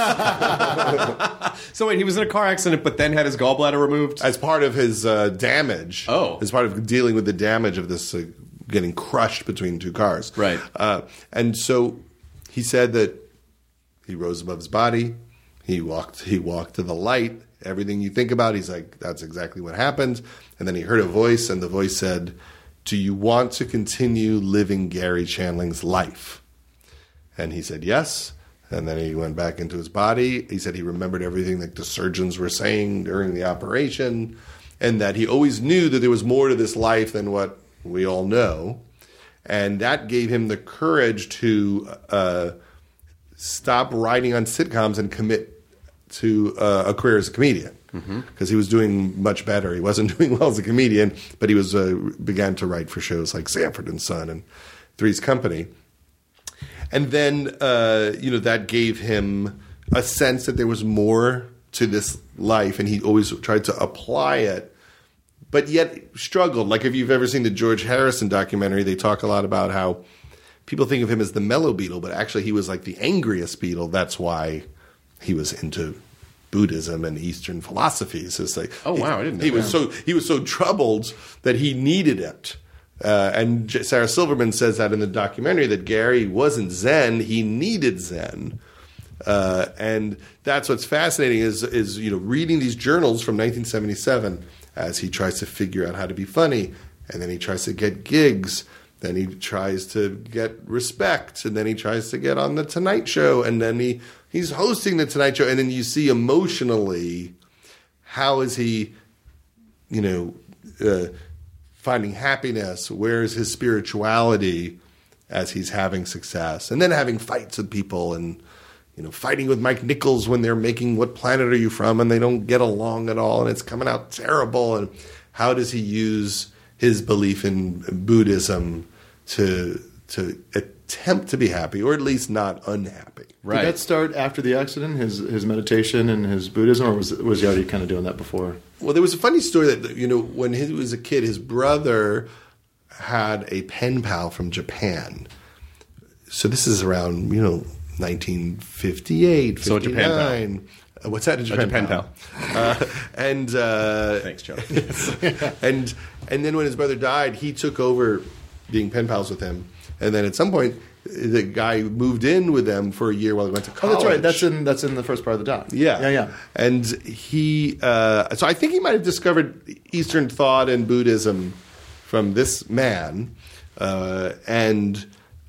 Speaker 5: So wait, he was in a car accident, but then had his gallbladder removed?
Speaker 8: As part of his uh, damage.
Speaker 5: Oh.
Speaker 8: As part of dealing with the damage of this uh, getting crushed between two cars.
Speaker 5: Right.
Speaker 8: Uh, and so he said that he rose above his body. He walked, he walked to the light. Everything you think about, he's like, that's exactly what happened. And then he heard a voice, and the voice said, do you want to continue living Gary Chandling's life? And he said, yes. And then he went back into his body. He said he remembered everything that the surgeons were saying during the operation, and that he always knew that there was more to this life than what we all know. And that gave him the courage to uh, stop writing on sitcoms and commit to uh, a career as a comedian, because mm-hmm. he was doing much better. He wasn't doing well as a comedian, but he was uh, began to write for shows like Sanford and Son and Three's Company. And then, uh, you know, that gave him a sense that there was more to this life, and he always tried to apply it, but yet struggled. Like if you've ever seen the George Harrison documentary, they talk a lot about how people think of him as the mellow Beatle, but actually he was like the angriest Beatle. That's why he was into Buddhism and Eastern philosophies. It's like,
Speaker 5: oh wow, I didn't know
Speaker 8: he
Speaker 5: that.
Speaker 8: was so he was so troubled that he needed it. Uh, and J- Sarah Silverman says that in the documentary, that Gary wasn't Zen, he needed Zen. Uh, and that's what's fascinating is, is, you know, reading these journals from nineteen seventy-seven as he tries to figure out how to be funny, and then he tries to get gigs, then he tries to get respect, and then he tries to get on the Tonight Show, and then he, he's hosting the Tonight Show, and then you see emotionally how is he, you know, uh, finding happiness, where is his spirituality as he's having success, and then having fights with people, and you know, fighting with Mike Nichols when they're making What Planet Are You From, and they don't get along at all, and it's coming out terrible. And how does he use his belief in Buddhism to to attempt to be happy, or at least not unhappy?
Speaker 5: Right.
Speaker 6: Did that start after the accident, his his meditation and his Buddhism, or was was he already kind of doing that before?
Speaker 8: Well, there was a funny story that, you know, when he was a kid, his brother had a pen pal from Japan. So this is around, you know, nineteen fifty-eight,
Speaker 5: So a Japan
Speaker 8: fifty-nine. Uh, what's that? A Japan,
Speaker 5: A Japan
Speaker 8: pal. Uh, and uh,
Speaker 5: Thanks, Joe.
Speaker 8: and and then when his brother died, he took over being pen pals with him. And then at some point, the guy moved in with them for a year while he went to
Speaker 6: Oh,
Speaker 8: college.
Speaker 6: that's right. That's in that's in the first part of the doc.
Speaker 8: Yeah,
Speaker 6: yeah, yeah.
Speaker 8: And he, uh, so I think he might have discovered Eastern thought and Buddhism from this man, uh, and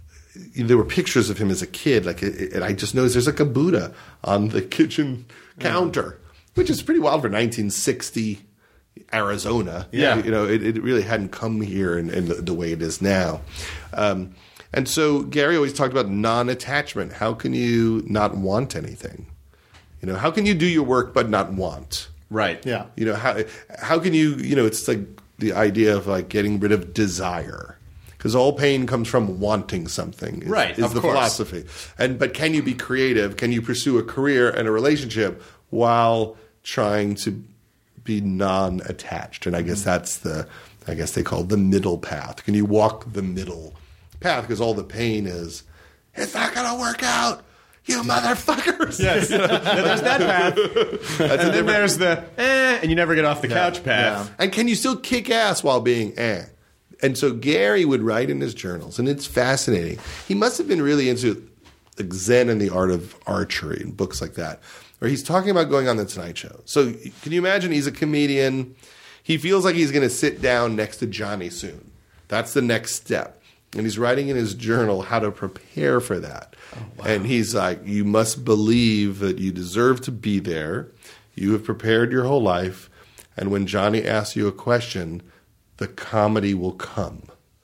Speaker 8: there were pictures of him as a kid. Like, and I just noticed there's like a Buddha on the kitchen counter, which is pretty wild for nineteen sixty Arizona.
Speaker 5: Yeah.
Speaker 8: you know, it, it really hadn't come here in, in the, the way it is now. Um, and so Gary always talked about non-attachment. How can you not want anything? You know, how can you do your work but not want?
Speaker 5: Right.
Speaker 6: Yeah.
Speaker 8: You know, how how can you, you know, it's like the idea of like getting rid of desire. Because all pain comes from wanting something. Is,
Speaker 5: Right,
Speaker 8: is
Speaker 5: of
Speaker 8: the
Speaker 5: course.
Speaker 8: philosophy. And but can you be creative? Can you pursue a career and a relationship while trying to be non-attached? And I guess that's the, I guess they call it the middle path. Can you walk the middle path? Because all the pain is, it's not going to work out, you motherfuckers.
Speaker 5: Yes. There's that path.
Speaker 8: That's
Speaker 5: And then there's the, eh, and you never get off the couch path.
Speaker 8: And can you still kick ass while being eh? And so Gary would write in his journals, and it's fascinating. He must have been really into like Zen and the art of archery and books like that, where he's talking about going on the Tonight Show. So can you imagine he's a comedian. He feels like he's going to sit down next to Johnny soon. That's the next step. And he's writing in his journal how to prepare for that. Oh, wow. And he's like, you must believe that you deserve to be there. You have prepared your whole life. And when Johnny asks you a question, the comedy will come.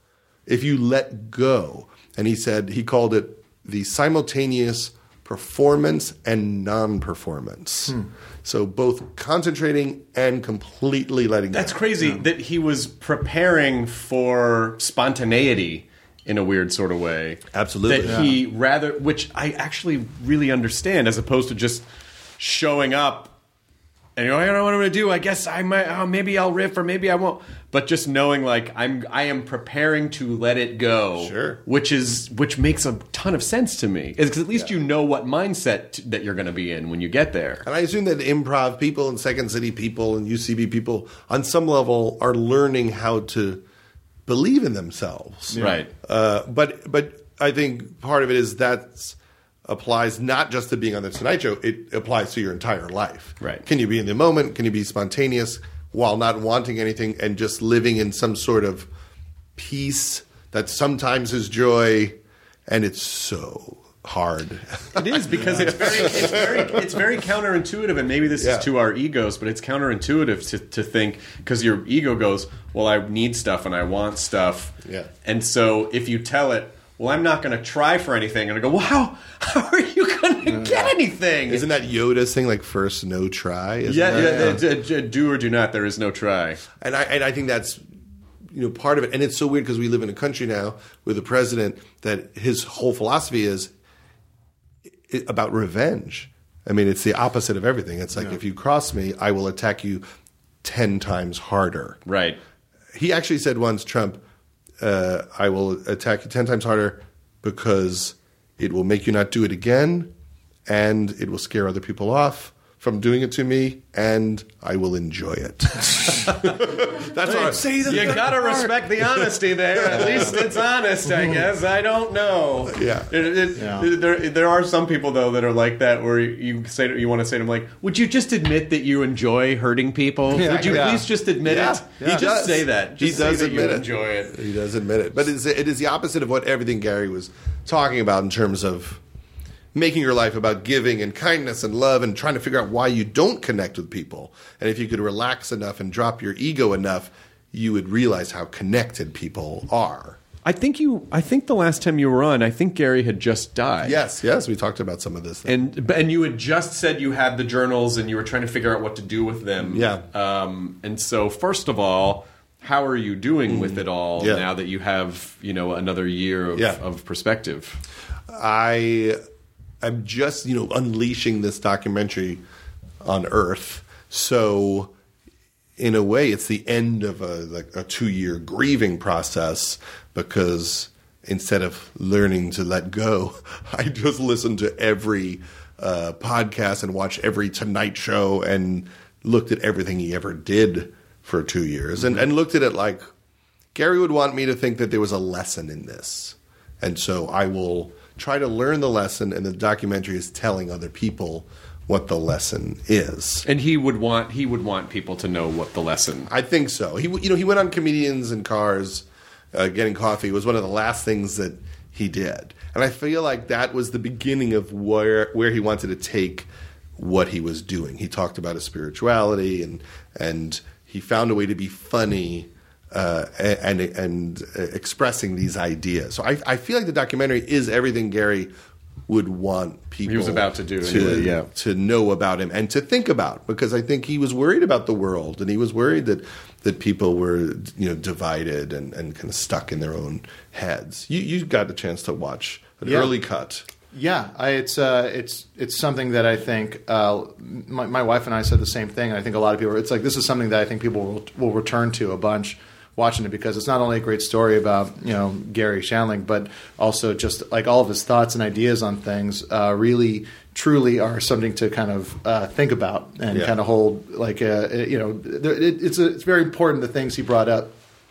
Speaker 8: If you let go. And he said, he called it the simultaneous performance and non-performance. Hmm. So both concentrating and completely letting go.
Speaker 5: That's crazy yeah. that he was preparing for spontaneity in a weird sort of way.
Speaker 8: Absolutely.
Speaker 5: That
Speaker 8: yeah.
Speaker 5: he rather, which I actually really understand, as opposed to just showing up and you know, I don't know what I'm going to do. I guess I might, oh, maybe I'll riff or maybe I won't. But just knowing like I'm, I am preparing to let it go.
Speaker 8: Sure.
Speaker 5: Which is, which makes a ton of sense to me. Because at least
Speaker 8: yeah.
Speaker 5: you know what mindset t- that you're going to be in when you get there.
Speaker 8: And I assume that improv people and Second City people and U C B people on some level are learning how to believe in themselves.
Speaker 5: Yeah. Right.
Speaker 8: Uh, but, but I think part of it is that's, applies not just to being on the Tonight Show, it applies to your entire life.
Speaker 5: Right.
Speaker 8: Can you be in the moment? Can you be spontaneous while not wanting anything and just living in some sort of peace that sometimes is joy, and it's so hard.
Speaker 5: It is because it's very, it's very, it's very counterintuitive, and maybe this
Speaker 8: Yeah.
Speaker 5: is to our egos, but it's counterintuitive to, to think because your ego goes, well, I need stuff and I want stuff,
Speaker 8: Yeah.
Speaker 5: and so if you tell it, well, I'm not going to try for anything, and I go, well, how, how are you going to get anything?
Speaker 8: Isn't that Yoda's thing, like first no try? Isn't
Speaker 5: Yeah,
Speaker 8: that?
Speaker 5: yeah, d- d- do or do not. There is no try.
Speaker 8: And I and I think that's you know part of it. And it's so weird because we live in a country now with a president that his whole philosophy is about revenge. I mean, it's the opposite of everything. It's like, yeah. if you cross me, I will attack you ten times harder.
Speaker 5: Right.
Speaker 8: He actually said once, Trump, uh, I will attack you ten times harder because it will make you not do it again, and it will scare other people off from doing it to me, and I will enjoy it. That's what I say.
Speaker 5: You gotta respect the honesty there. At least it's honest, I guess. I don't know.
Speaker 8: Yeah.
Speaker 5: It, it,
Speaker 6: yeah.
Speaker 5: There, there are some people though that are like that, where you say you want to say to them like, "Would you just admit that you enjoy hurting people?
Speaker 8: Yeah,
Speaker 5: Would you
Speaker 8: yeah.
Speaker 5: please just admit
Speaker 8: yeah.
Speaker 5: it?
Speaker 8: Yeah.
Speaker 5: He just say that. Just
Speaker 8: he does
Speaker 5: say that
Speaker 8: admit
Speaker 5: you
Speaker 8: it.
Speaker 5: enjoy it.
Speaker 8: He does admit it. But it's, it is the opposite of what everything Gary was talking about in terms of making your life about giving and kindness and love and trying to figure out why you don't connect with people. And if you could relax enough and drop your ego enough, you would realize how connected people are.
Speaker 5: I think you. I think the last time you were on, I think Gary had just died.
Speaker 8: Yes, yes, we talked about some of this.
Speaker 5: And and you had just said you had the journals and you were trying to figure out what to do with them.
Speaker 8: Yeah.
Speaker 5: Um, and so, first of all, how are you doing with it all
Speaker 8: Yeah.
Speaker 5: now that you have, you know, another year of,
Speaker 8: Yeah.
Speaker 5: of perspective?
Speaker 8: I am just, you know, unleashing this documentary on Earth. So in a way, it's the end of a like a two-year grieving process, because instead of learning to let go, I just listened to every uh, podcast and watched every Tonight Show and looked at everything he ever did for two years and, and looked at it like Gary would want me to think that there was a lesson in this. And so I will try to learn the lesson, and the documentary is telling other people what the lesson is.
Speaker 5: And he would want he would want people to know what the lesson.
Speaker 8: I think so. He, you know, he went on Comedians in Cars, uh, getting coffee. It was one of the last things that he did, and I feel like that was the beginning of where where he wanted to take what he was doing. He talked about his spirituality, and and he found a way to be funny uh, and and uh, expressing these ideas. So I, I feel like the documentary is everything Gary would want people
Speaker 5: He was about to do
Speaker 8: to,
Speaker 5: anyway, yeah.
Speaker 8: to know about him and to think about, because I think he was worried about the world, and he was worried that, that people were, you know, divided and, and kind of stuck in their own heads. You you got the chance to watch an
Speaker 6: Yeah.
Speaker 8: early cut.
Speaker 6: Yeah, I, it's uh, it's it's something that I think uh, my, my wife and I said the same thing, and I think a lot of people. It's like this is something that I think people will, will return to a bunch watching it, because it's not only a great story about, you know, Gary Shandling, but also just like all of his thoughts and ideas on things uh, really truly are something to kind of uh, think about and
Speaker 8: Yeah.
Speaker 6: kind of hold like a, you know it, it's a, it's very important, the things he brought up,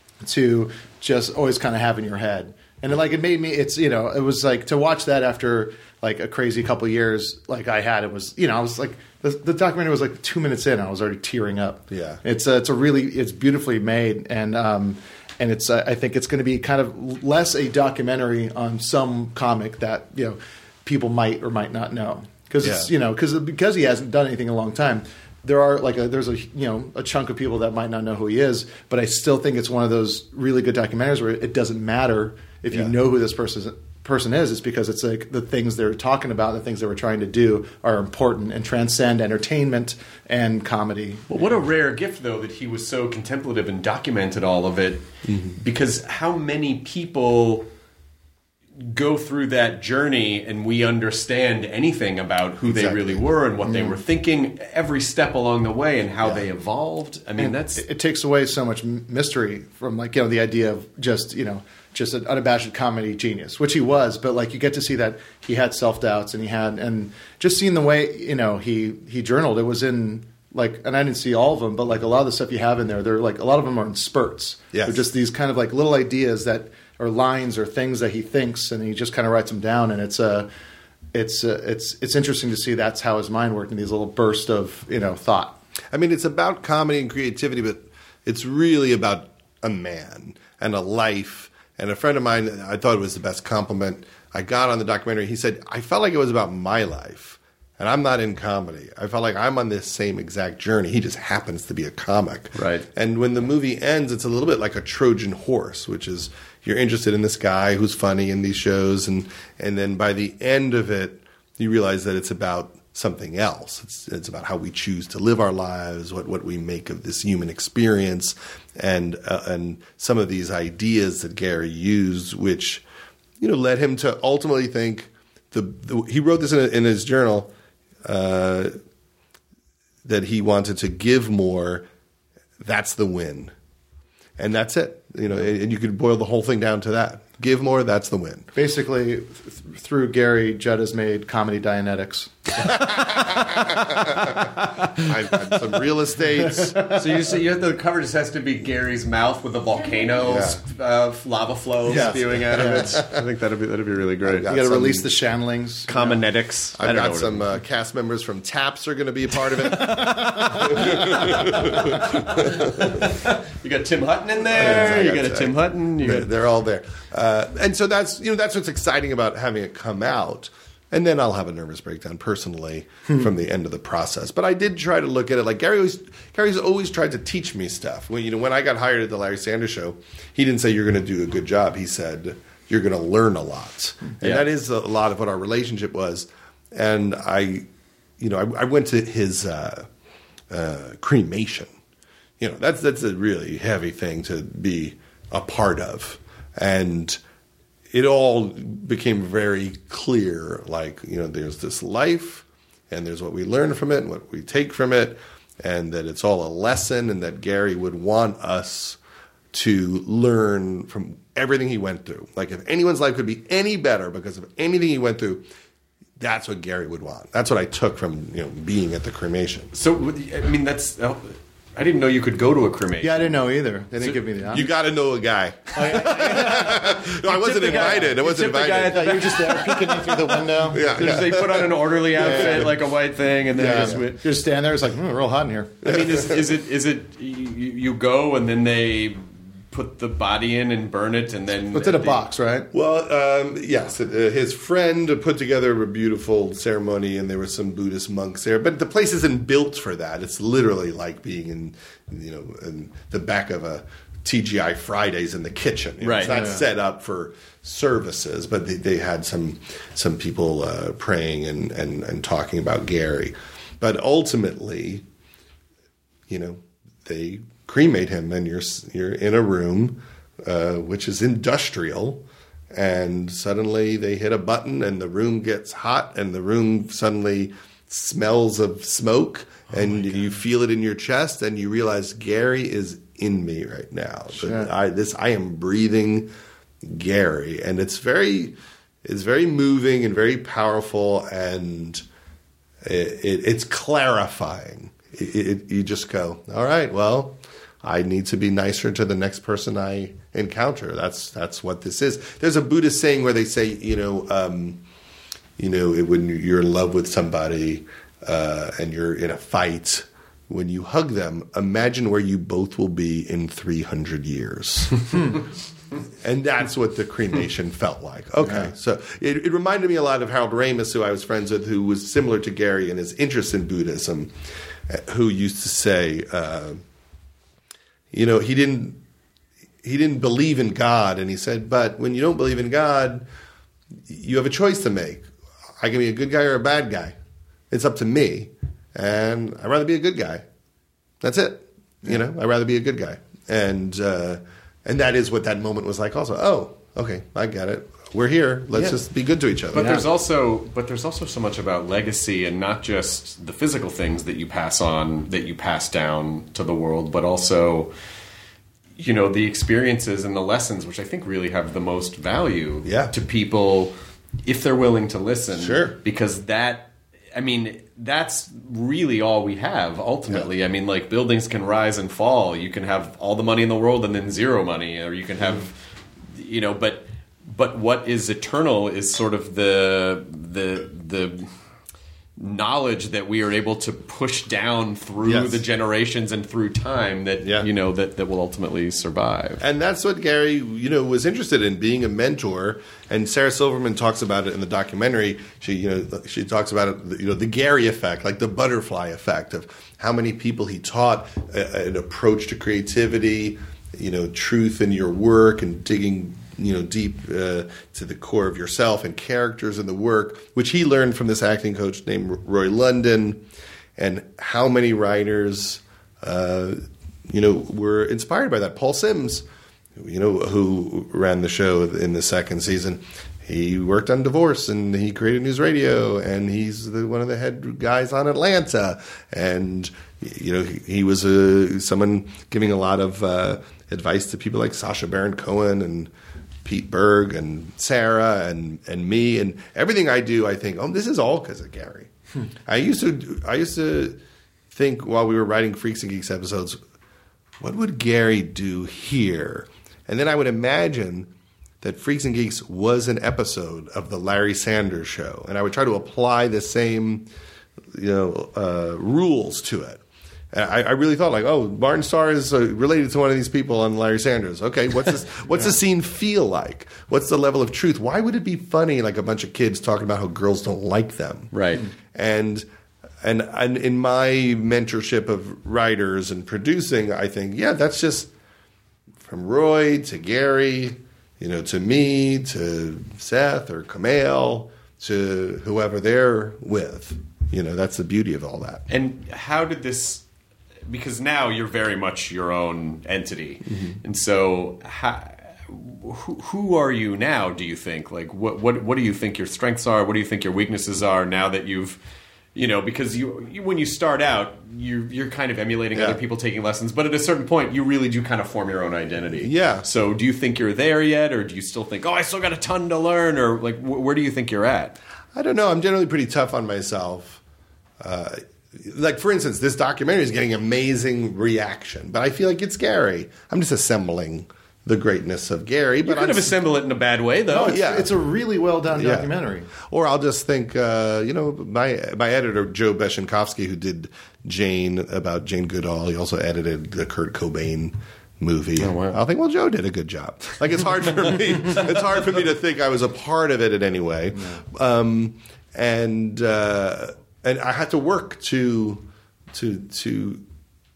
Speaker 6: to just always kind of have in your head. And it, like it made me, it's, you know, it was like to watch that after like a crazy couple years like I had. It was, you know, I was like, the, the documentary was like two minutes in, I was already tearing up.
Speaker 8: Yeah.
Speaker 6: It's a, it's a really, it's beautifully made. And, um, and it's, uh, I think it's going to be kind of less a documentary on some comic that, you know, people might or might not know. Because it's,
Speaker 8: Yeah.
Speaker 6: you know, because because he hasn't done anything in a long time. There are like a, there's a you know a chunk of people that might not know who he is, but I still think it's one of those really good documentaries where it doesn't matter if you
Speaker 8: Yeah.
Speaker 6: know who this person person is. It's because it's like the things they're talking about, the things they were trying to do are important and transcend entertainment and comedy.
Speaker 5: Well, what a rare gift, though, that he was so contemplative and documented all of it. Mm-hmm. Because how many people go through that journey and we understand anything about who
Speaker 8: Exactly.
Speaker 5: they really were and what they were thinking every step along the way and how
Speaker 8: Yeah.
Speaker 5: they evolved? I mean,
Speaker 6: And
Speaker 5: that's...
Speaker 6: it, it takes away so much m- mystery from like, you know, the idea of just, you know, just an unabashed comedy genius, which he was, but like you get to see that he had self-doubts and he had, and just seeing the way, you know, he, he journaled, it was in like, and I didn't see all of them, but like a lot of the stuff you have in there, they're like, a lot of them are in spurts.
Speaker 8: Yes.
Speaker 6: They're just these kind of like little ideas that or lines or things that he thinks, and he just kind of writes them down. And it's a, it's a, it's, it's interesting to see that's how his mind worked in these little bursts of, you know, thought.
Speaker 8: I mean, it's about comedy and creativity, but it's really about a man and a life. And a friend of mine, I thought it was the best compliment I got on the documentary. He said, I felt like it was about my life, and I'm not in comedy. I felt like I'm on this same exact journey. He just happens to be a comic.
Speaker 5: Right.
Speaker 8: And when the movie ends, it's a little bit like a Trojan horse, which is you're interested in this guy who's funny in these shows, and, and then by the end of it, you realize that it's about something else. It's, it's about how we choose to live our lives, what, what we make of this human experience, and uh, and some of these ideas that Gary used, which, you know, led him to ultimately think the, the he wrote this in, a, in his journal. uh, that he wanted to give more. That's the win. And that's it. You know, and you could boil the whole thing down to that. Give more, that's the win.
Speaker 6: Basically, th- through Gary, Judd has made comedy Dianetics.
Speaker 8: I've got some real estate.
Speaker 5: So you say you have the cover just has to be Gary's mouth with a volcano
Speaker 8: Yeah.
Speaker 5: uh, lava flow
Speaker 6: Yes.
Speaker 5: spewing out of it. I think that'd be that'd be really great.
Speaker 8: I've got
Speaker 6: You got to
Speaker 8: some-
Speaker 6: release the Shanlings.
Speaker 5: Commonetics. I
Speaker 8: I've
Speaker 5: don't know
Speaker 8: got
Speaker 5: what
Speaker 8: some
Speaker 5: it
Speaker 8: uh, cast members from TAPS are going to be a part of it.
Speaker 5: is. You got Tim Hutton in there.
Speaker 8: Yeah,
Speaker 5: you
Speaker 8: I
Speaker 5: got
Speaker 8: got
Speaker 5: a Tim Hutton. You
Speaker 8: They're,
Speaker 5: got
Speaker 8: they're all there, uh, and so that's you know that's what's exciting about having it come out. And then I'll have a nervous breakdown personally from the end of the process. But I did try to look at it like Gary always. Gary's always tried to teach me stuff. When you know when I got hired at the Larry Sanders Show, he didn't say you're going to do a good job. He said you're going to learn a lot, and
Speaker 5: Yeah.
Speaker 8: that is a lot of what our relationship was. And I, you know, I, I went to his uh, uh, cremation. You know, that's that's a really heavy thing to be a part of, and it all became very clear. Like, you know, there's this life, and there's what we learn from it, and what we take from it, and that it's all a lesson, and that Gary would want us to learn from everything he went through. Like, if anyone's life could be any better because of anything he went through, that's what Gary would want. That's what I took from, you know, being at the cremation.
Speaker 5: So I mean that's. I didn't know you could go to a cremation.
Speaker 6: Yeah, I didn't know either. They didn't give me the option.
Speaker 8: You got to know a guy. no, I wasn't
Speaker 5: the guy-
Speaker 8: invited. I
Speaker 5: you
Speaker 8: wasn't
Speaker 5: tipped the guy
Speaker 8: invited.
Speaker 5: at the-
Speaker 6: You were just there peeking in through the window.
Speaker 8: Yeah,
Speaker 5: There's-
Speaker 8: yeah.
Speaker 5: They put on an orderly outfit,
Speaker 6: Yeah.
Speaker 5: like a white thing, and then
Speaker 6: Yeah.
Speaker 5: just.
Speaker 6: You just stand there. It's like, mm, real hot in here.
Speaker 5: I mean, is, is it is it you, you go and then they put the body in and burn it, and then
Speaker 6: It's in a
Speaker 5: they-
Speaker 6: box, right?
Speaker 8: Well, um, yes, uh, his friend put together a beautiful ceremony, and there were some Buddhist monks there. But the place isn't built for that. It's literally like being in, you know, in the back of a T G I Fridays in the kitchen. You know,
Speaker 5: Right.
Speaker 8: It's not
Speaker 6: Yeah.
Speaker 8: set up for services, but they, they had some some people uh, praying and, and, and talking about Gary. But ultimately, you know, they cremate him, and you're you're in a room uh, which is industrial, and suddenly they hit a button, and the room gets hot, and the room suddenly smells of smoke, oh and you feel it in your chest, and you realize Gary is in me right now.
Speaker 6: Sure.
Speaker 8: I, this I am breathing Gary, and it's very it's very moving and very powerful, and it, it, it's clarifying. It, it, you just go, all right, well, I need to be nicer to the next person I encounter. That's that's what this is. There's a Buddhist saying where they say, you know, um, you know, it, when you're in love with somebody uh, and you're in a fight, when you hug them, imagine where you both will be in three hundred years. And that's what the cremation felt like. Okay, yeah. So it, it reminded me a lot of Harold Ramis, who I was friends with, who was similar to Gary in his interest in Buddhism, who used to say, uh, you know, he didn't he didn't believe in God, and he said, but when you don't believe in God, you have a choice to make. I can be a good guy or a bad guy. It's up to me, and I'd rather be a good guy. That's it. Yeah. You know, I'd rather be a good guy, and uh, and that is what that moment was like. Also, oh, okay, I get it. We're here. Let's yeah. just be good to each other.
Speaker 5: But yeah. there's also, but there's also so much about legacy, and not just the physical things that you pass on, that you pass down to the world, but also, you know, the experiences and the lessons, which I think really have the most value
Speaker 8: yeah.
Speaker 5: to people if they're willing to listen.
Speaker 8: Sure,
Speaker 5: because that, I mean, that's really all we have ultimately. Yeah. I mean, like, buildings can rise and fall. You can have all the money in the world and then zero money, or you can have, you know, but. But what is eternal is sort of the the the knowledge that we are able to push down through
Speaker 8: yes.
Speaker 5: the generations and through time that
Speaker 8: yeah.
Speaker 5: you know that, that will ultimately survive.
Speaker 8: And that's what Gary, you know, was interested in, being a mentor. And Sarah Silverman talks about it in the documentary. She, you know, she talks about it, you know, the Gary effect, like the butterfly effect of how many people he taught a, an approach to creativity, you know, truth in your work, and digging, you know, deep uh, to the core of yourself and characters in the work, which he learned from this acting coach named Roy London. And how many writers, uh, you know, were inspired by that. Paul Simms, you know, who ran the show in the second season, he worked on Divorce, and he created News Radio, and he's the, one of the head guys on Atlanta, and you know he, he was a, someone giving a lot of uh, advice to people like Sacha Baron Cohen and Pete Berg and Sarah and and me, and everything I do, I think, oh, this is all because of Gary. Hmm. I used to I used to think while we were writing Freaks and Geeks episodes, what would Gary do here? And then I would imagine that Freaks and Geeks was an episode of the Larry Sanders Show, and I would try to apply the same, you know, uh, rules to it. I, I really thought, like, oh, Martin Starr is uh, related to one of these people on Larry Sanders. Okay, what's this? What's yeah. the scene feel like? What's the level of truth? Why would it be funny, like a bunch of kids talking about how girls don't like them?
Speaker 5: Right.
Speaker 8: And and and in my mentorship of writers and producing, I think, yeah, that's just from Roy to Gary, you know, to me, to Seth or Kumail, to whoever they're with. You know, that's the beauty of all that.
Speaker 5: And how did this... Because now you're very much your own entity. Mm-hmm. And so how, who, who are you now, do you think? Like, what, what what do you think your strengths are? What do you think your weaknesses are now that you've... You know, because you, you when you start out, you, you're kind of emulating yeah. other people taking lessons. But at a certain point, you really do kind of form your own identity.
Speaker 8: Yeah.
Speaker 5: So do you think you're there yet? Or do you still think, oh, I still got a ton to learn? Or like, wh- where do you think you're at?
Speaker 8: I don't know. I'm generally pretty tough on myself. Uh, like, for instance, this documentary is getting amazing reaction. But I feel like it's Gary. I'm just assembling the greatness of Gary. But
Speaker 5: you could
Speaker 8: I'm,
Speaker 5: have assembled it in a bad way, though.
Speaker 6: No, it's,
Speaker 8: yeah.
Speaker 6: it's a really well done
Speaker 8: yeah.
Speaker 6: documentary.
Speaker 8: Or I'll just think, uh, you know, my my editor, Joe Beshenkovsky, who did Jane, about Jane Goodall, he also edited the Kurt Cobain movie.
Speaker 5: Oh, wow.
Speaker 8: I'll think, well, Joe did a good job. Like, it's hard for me. It's hard for me to think I was a part of it in any way. Yeah. Um, and uh, and I had to work to to to.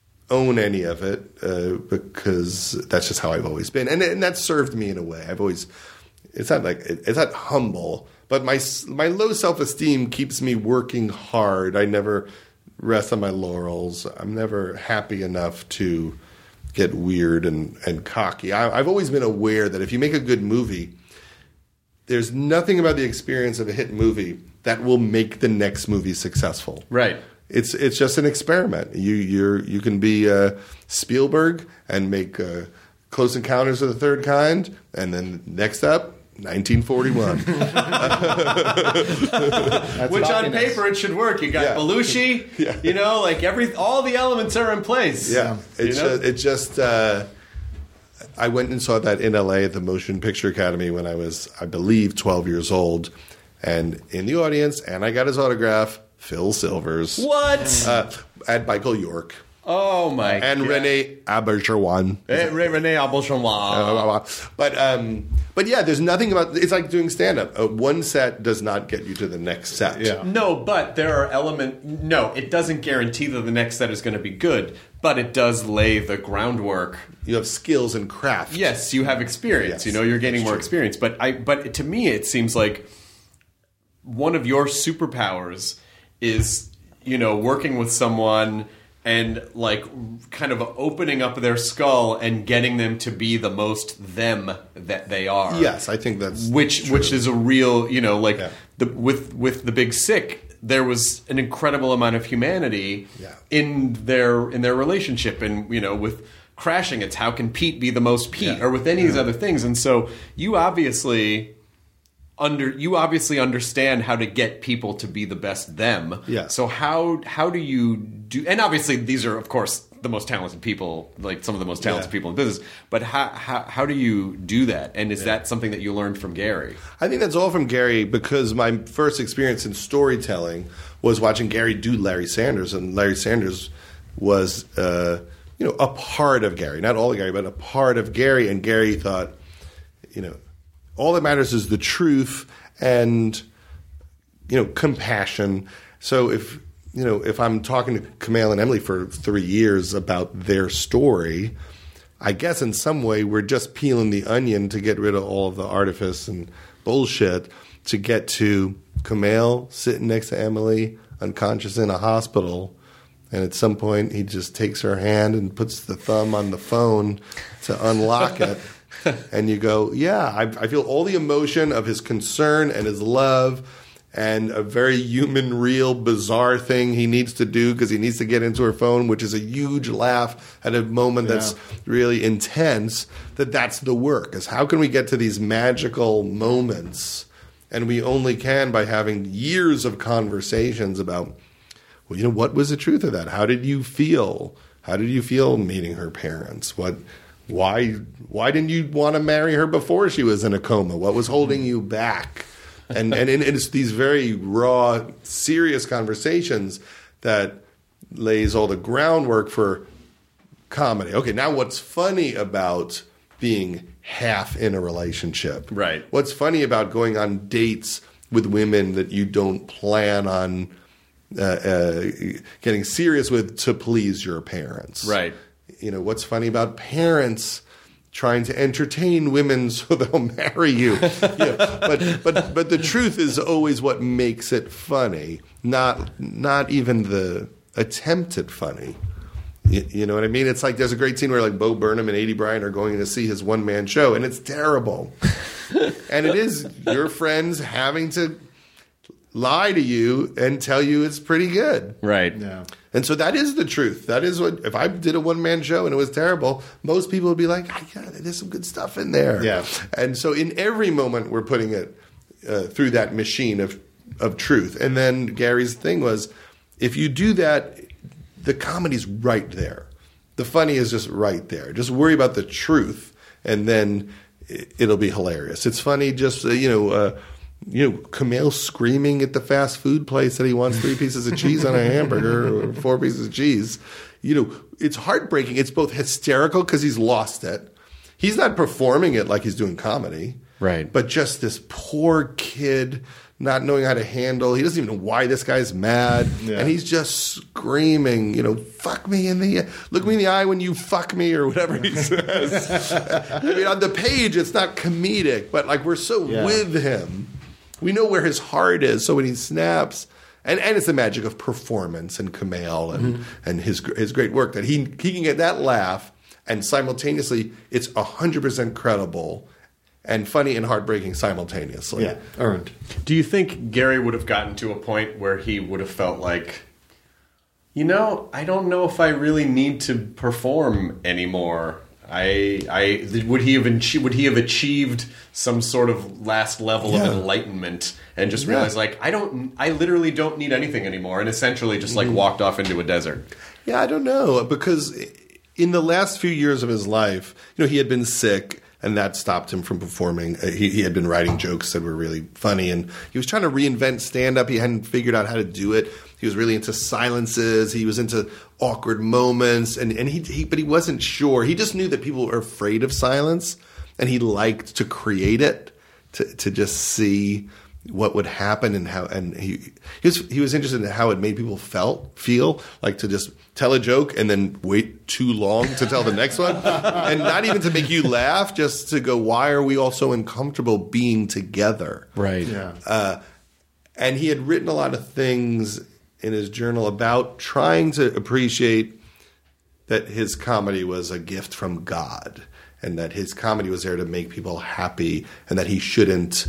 Speaker 8: own any of it uh, because that's just how I've always been, and and that served me in a way. I've always it's not like it's not humble, but my my low self esteem keeps me working hard. I never rest on my laurels. I'm never happy enough to get weird and and cocky. I, I've always been aware that if you make a good movie, there's nothing about the experience of a hit movie that will make the next movie successful.
Speaker 5: Right.
Speaker 8: It's it's just an experiment. You you're you can be uh, Spielberg and make uh, Close Encounters of the Third Kind, and then next up, nineteen forty-one.
Speaker 5: Which on paper it should work. You got yeah. Belushi. Yeah. You know, like every all the elements are in place.
Speaker 8: Yeah, it's you know? just, it just. Uh, I went and saw that in L A at the Motion Picture Academy when I was, I believe, twelve years old, and in the audience, and I got his autograph. Phil Silvers.
Speaker 5: What?
Speaker 8: Uh, at Michael York.
Speaker 5: Oh, my
Speaker 8: and
Speaker 5: God.
Speaker 8: And René Auberjonois.
Speaker 5: Hey, René Auberjonois.
Speaker 8: But, um, but yeah, there's nothing about... It's like doing stand-up. Uh, one set does not get you to the next set.
Speaker 5: Yeah. No, but there are elements... No, it doesn't guarantee that the next set is going to be good, but it does lay the groundwork.
Speaker 8: You have skills and craft.
Speaker 5: Yes, you have experience.
Speaker 8: Yes,
Speaker 5: you know, you're gaining more
Speaker 8: true.
Speaker 5: experience. But I, but to me, it seems like one of your superpowers... is, you know, working with someone and, like, kind of opening up their skull and getting them to be the most them that they are.
Speaker 8: Yes, I think that's
Speaker 5: Which
Speaker 8: true.
Speaker 5: which is a real, you know, like,
Speaker 8: yeah.
Speaker 5: the, with, with The Big Sick, there was an incredible amount of humanity
Speaker 8: yeah.
Speaker 5: in their in their relationship. And, you know, with Crashing, it's how can Pete be the most Pete?
Speaker 8: Yeah.
Speaker 5: Or with any
Speaker 8: yeah.
Speaker 5: of these other things. And so you obviously... Under you obviously understand how to get people to be the best them.
Speaker 8: Yeah.
Speaker 5: So how how do you do? And obviously these are of course the most talented people, like some of the most talented
Speaker 8: yeah.
Speaker 5: people in business. But how how how do you do that? And is yeah. that something that you learned from Gary?
Speaker 8: I think that's all from Gary because my first experience in storytelling was watching Gary do Larry Sanders, and Larry Sanders was uh, you know a part of Gary, not all of Gary, but a part of Gary. And Gary thought, you know. All that matters is the truth and, you know, compassion. So if, you know, if I'm talking to Kumail and Emily for three years about their story, I guess in some way we're just peeling the onion to get rid of all of the artifice and bullshit to get to Kumail sitting next to Emily, unconscious in a hospital. And at some point he just takes her hand and puts the thumb on the phone to unlock it. And you go, yeah, I, I feel all the emotion of his concern and his love and a very human, real, bizarre thing he needs to do because he needs to get into her phone, which is a huge laugh at a moment yeah. that's really intense, that that's the work. Is how can we get to these magical moments? And we only can by having years of conversations about, well, you know, what was the truth of that? How did you feel? How did you feel meeting her parents? What, why, why didn't you want to marry her before she was in a coma? What was holding you back? And, and and it's these very raw, serious conversations that lays all the groundwork for comedy. Okay, now what's funny about being half in a relationship?
Speaker 5: Right.
Speaker 8: What's funny about going on dates with women that you don't plan on uh, uh, getting serious with to please your parents?
Speaker 5: Right.
Speaker 8: You know, what's funny about parents trying to entertain women so they'll marry you. Yeah, but but but the truth is always what makes it funny, not not even the attempt at funny. You, you know what I mean? It's like there's a great scene where like Bo Burnham and Aidy Bryant are going to see his one man show, and it's terrible. And it is your friends having to lie to you and tell you it's pretty good.
Speaker 5: Right.
Speaker 6: Yeah.
Speaker 8: And so that is the truth. That is what, if I did a one-man show and it was terrible, most people would be like, oh, yeah, there's some good stuff in there.
Speaker 6: Yeah.
Speaker 8: And so in every moment, we're putting it uh, through that machine of of truth. And then Gary's thing was, if you do that, the comedy's right there. The funny is just right there. Just worry about the truth, and then it'll be hilarious. It's funny just, uh, you know, uh, you know, Kumail screaming at the fast food place that he wants three pieces of cheese on a hamburger or four pieces of cheese. You know, it's heartbreaking. It's both hysterical because he's lost it. He's not performing it like he's doing comedy.
Speaker 5: Right.
Speaker 8: But just this poor kid not knowing how to handle. He doesn't even know why this guy's mad. Yeah. And he's just screaming, you know, fuck me in the look me in the eye when you fuck me or whatever he says. I mean, on the page, it's not comedic, but like we're so yeah. with him. We know where his heart is, so when he snaps, and, and it's the magic of performance and Kumail and, mm-hmm. and his his great work that he he can get that laugh, and simultaneously it's one hundred percent credible and funny and heartbreaking simultaneously.
Speaker 6: Yeah, earned.
Speaker 5: Do you think Gary would have gotten to a point where he would have felt like, you know, I don't know if I really need to perform anymore? I, I would he have achieved, would he have achieved some sort of last level yeah. of enlightenment and just realized yeah. like I don't I literally don't need anything anymore and essentially just like mm-hmm. walked off into a desert?
Speaker 8: Yeah, I don't know, because in the last few years of his life, you know, he had been sick and that stopped him from performing. He, he had been writing jokes that were really funny, and he was trying to reinvent stand-up. He hadn't figured out how to do it. He was really into silences. He was into awkward moments, and, and he, he but he wasn't sure. He just knew that people were afraid of silence, and he liked to create it, to to just see what would happen and how. And he he was he was interested in how it made people felt feel like to just tell a joke and then wait too long to tell the next one, and not even to make you laugh, just to go, why are we all so uncomfortable being together?
Speaker 5: Right.
Speaker 6: Yeah.
Speaker 8: Uh, and he had written a lot of things in his journal about trying to appreciate that his comedy was a gift from God, and that his comedy was there to make people happy, and that he shouldn't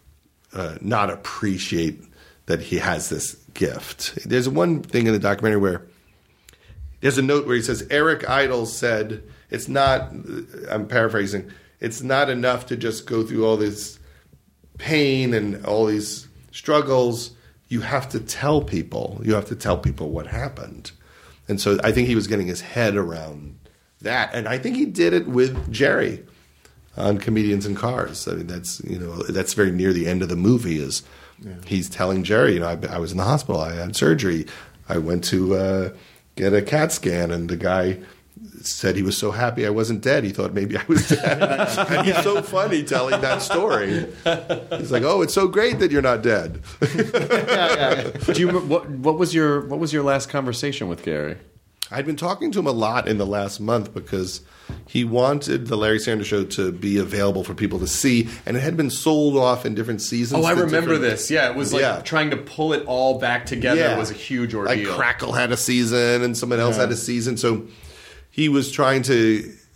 Speaker 8: uh, not appreciate that he has this gift. There's one thing in the documentary where there's a note where he says, Eric Idle said, it's not, I'm paraphrasing, it's not enough to just go through all this pain and all these struggles. You have to tell people. You have to tell people what happened. And so I think he was getting his head around that. And I think he did it with Jerry on Comedians in Cars. I mean, that's, you know, that's very near the end of the movie is yeah. he's telling Jerry, you know, I, I was in the hospital. I had surgery. I went to uh, get a CAT scan, and the guy said he was so happy I wasn't dead. He thought maybe I was dead. And he's so funny telling that story. He's like, "Oh, it's so great that you're not dead."
Speaker 5: yeah, yeah. Do you what, what was your what was your last conversation with Gary?
Speaker 8: I'd been talking to him a lot in the last month because he wanted the Larry Sanders Show to be available for people to see, and it had been sold off in different seasons.
Speaker 5: Oh, I remember this. Yeah, it was like yeah. trying to pull it all back together yeah. was a huge ordeal.
Speaker 8: Like Crackle had a season, and someone else yeah. had a season, so he was trying to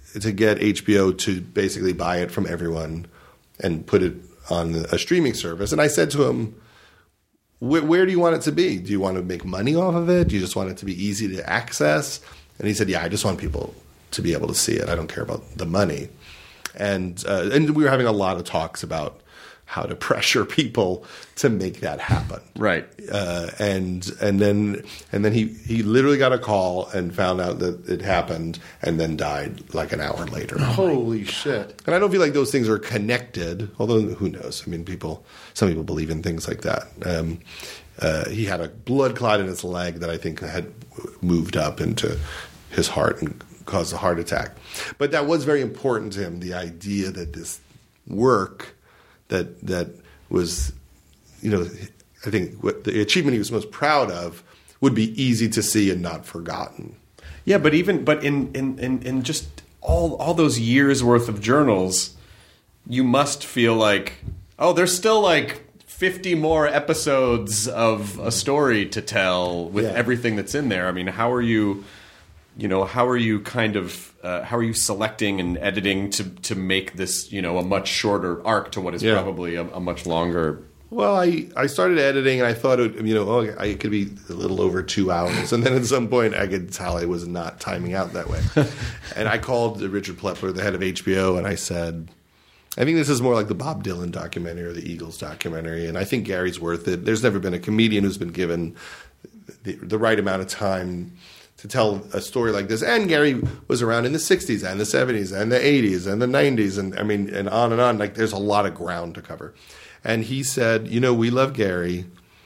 Speaker 8: to get H B O to basically buy it from everyone and put it on a streaming service. And I said to him, where, where do you want it to be? Do you want to make money off of it? Do you just want it to be easy to access? And he said, yeah, I just want people to be able to see it. I don't care about the money. And uh, and we were having a lot of talks about how to pressure people to make that happen.
Speaker 5: Right.
Speaker 8: Uh, and and then and then he, he literally got a call and found out that it happened and then died like an hour later.
Speaker 6: Holy shit.
Speaker 8: And I don't feel like those things are connected, although who knows? I mean, people, some people believe in things like that. Um, uh, he had a blood clot in his leg that I think had moved up into his heart and caused a heart attack. But that was very important to him, the idea that this work that that was, you know, I think what the achievement he was most proud of would be easy to see and not forgotten.
Speaker 5: Yeah, but even but in in, in, in just all all those years worth of journals, you must feel like, oh, there's still like fifty more episodes of a story to tell with
Speaker 8: Yeah.
Speaker 5: everything that's in there. I mean, how are you, you know, how are you kind of uh, how are you selecting and editing to to make this, you know, a much shorter arc to what is
Speaker 8: Yeah.
Speaker 5: probably a, a much longer.
Speaker 8: Well, I, I started editing and I thought, it, you know, oh, I could be a little over two hours. And then at some point I could tell I was not timing out that way. And I called Richard Plepler, the head of H B O, and I said, I think this is more like the Bob Dylan documentary or the Eagles documentary. And I think Gary's worth it. There's never been a comedian who's been given the, the right amount of time to tell a story like this. And Gary was around in the sixties and the seventies and the eighties and the nineties. And I mean, and on and on. Like there's a lot of ground to cover. And he said, you know, we love Gary,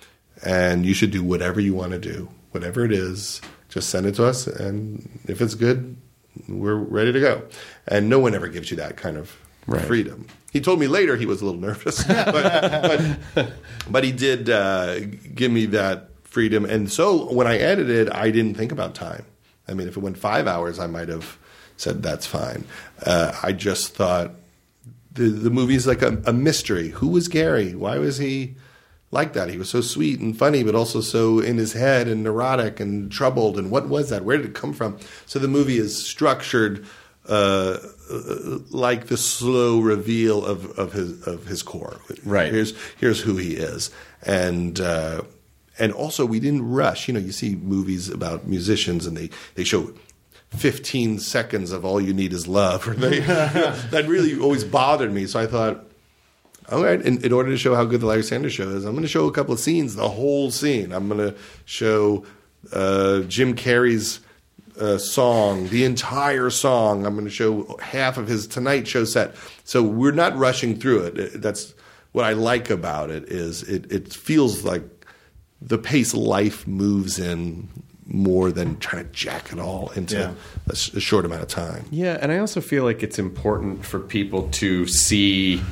Speaker 8: and you should do whatever you want to do. Whatever it is, just send it to us, and if it's good, we're ready to go. And no one ever gives you that kind of
Speaker 5: Right.
Speaker 8: freedom. He told me later he was a little nervous, but, but, but he did uh, give me that freedom. And so when I edited, I didn't think about time. I mean, if it went five hours, I might have said, that's fine. Uh, I just thought, The the movie is like a, a mystery. Who was Gary? Why was he like that? He was so sweet and funny, but also so in his head and neurotic and troubled. And what was that? Where did it come from? So the movie is structured uh, like the slow reveal of, of his of his core.
Speaker 5: Right.
Speaker 8: Here's here's who he is, and uh, and also we didn't rush. You know, you see movies about musicians and they they show fifteen seconds of All You Need Is Love. Or they, that really always bothered me. So I thought, all right, in, in order to show how good the Larry Sanders Show is, I'm going to show a couple of scenes, the whole scene. I'm going to show uh, Jim Carrey's uh, song, the entire song. I'm going to show half of his Tonight Show set. So we're not rushing through it. That's what I like about it, is it, it feels like the pace life moves in more than trying to jack it all into
Speaker 6: Yeah.
Speaker 8: a, a short amount of time.
Speaker 5: Yeah, and I also feel like it's important for people to see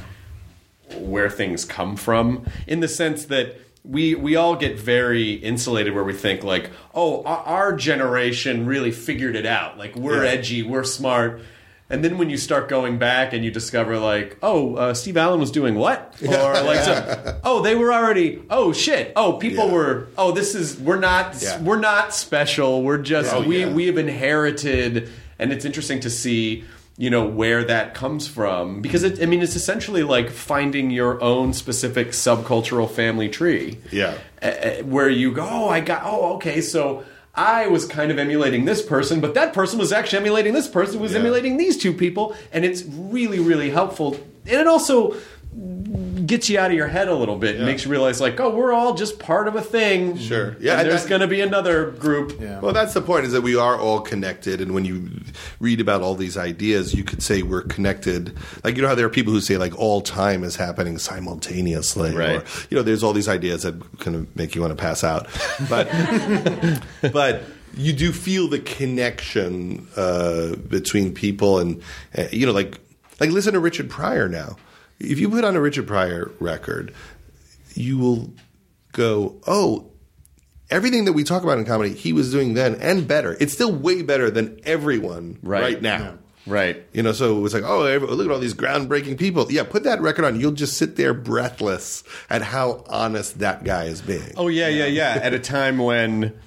Speaker 5: where things come from, in the sense that we we all get very insulated where we think like, oh, our, our generation really figured it out. Like, we're
Speaker 8: Yeah.
Speaker 5: edgy, we're smart. And then when you start going back and you discover like, oh, uh, Steve Allen was doing what? Or like, so, oh, they were already, oh shit, oh, people
Speaker 8: Yeah.
Speaker 5: were, oh, this is, we're not,
Speaker 8: Yeah.
Speaker 5: we're not special. We're just,
Speaker 8: Oh,
Speaker 5: we
Speaker 8: yeah.
Speaker 5: we have inherited, and it's interesting to see, you know, where that comes from, because it, I mean, it's essentially like finding your own specific subcultural family tree.
Speaker 8: Yeah.
Speaker 5: Uh, where you go, oh, I got, oh, okay, so I was kind of emulating this person, but that person was actually emulating this person who was
Speaker 8: Yeah.
Speaker 5: emulating these two people, and it's really, really helpful. And it also gets you out of your head a little bit and
Speaker 8: Yeah.
Speaker 5: makes you realize, like, oh, we're all just part of a thing.
Speaker 8: Sure.
Speaker 5: Yeah,
Speaker 8: Yeah,
Speaker 5: and there's
Speaker 8: that-
Speaker 5: going to be another group.
Speaker 6: Yeah.
Speaker 8: Well, that's the point, is that we are all connected. And when you read about all these ideas, you could say we're connected. Like, you know how there are people who say, like, all time is happening simultaneously.
Speaker 5: Right.
Speaker 8: Or, you know, there's all these ideas that kind of make you want to pass out. But, but you do feel the connection uh, between people. And, uh, you know, like, like listen to Richard Pryor now. If you put on a Richard Pryor record, you will go, oh, everything that we talk about in comedy, he was doing then, and better. It's still way better than everyone right,
Speaker 5: Right.
Speaker 8: now.
Speaker 6: Yeah.
Speaker 5: Right.
Speaker 8: You know, so it was like, oh, every- look at all these groundbreaking people. Yeah, put that record on. You'll just sit there breathless at how honest that guy is being.
Speaker 5: Oh, yeah, yeah, yeah. At a time when,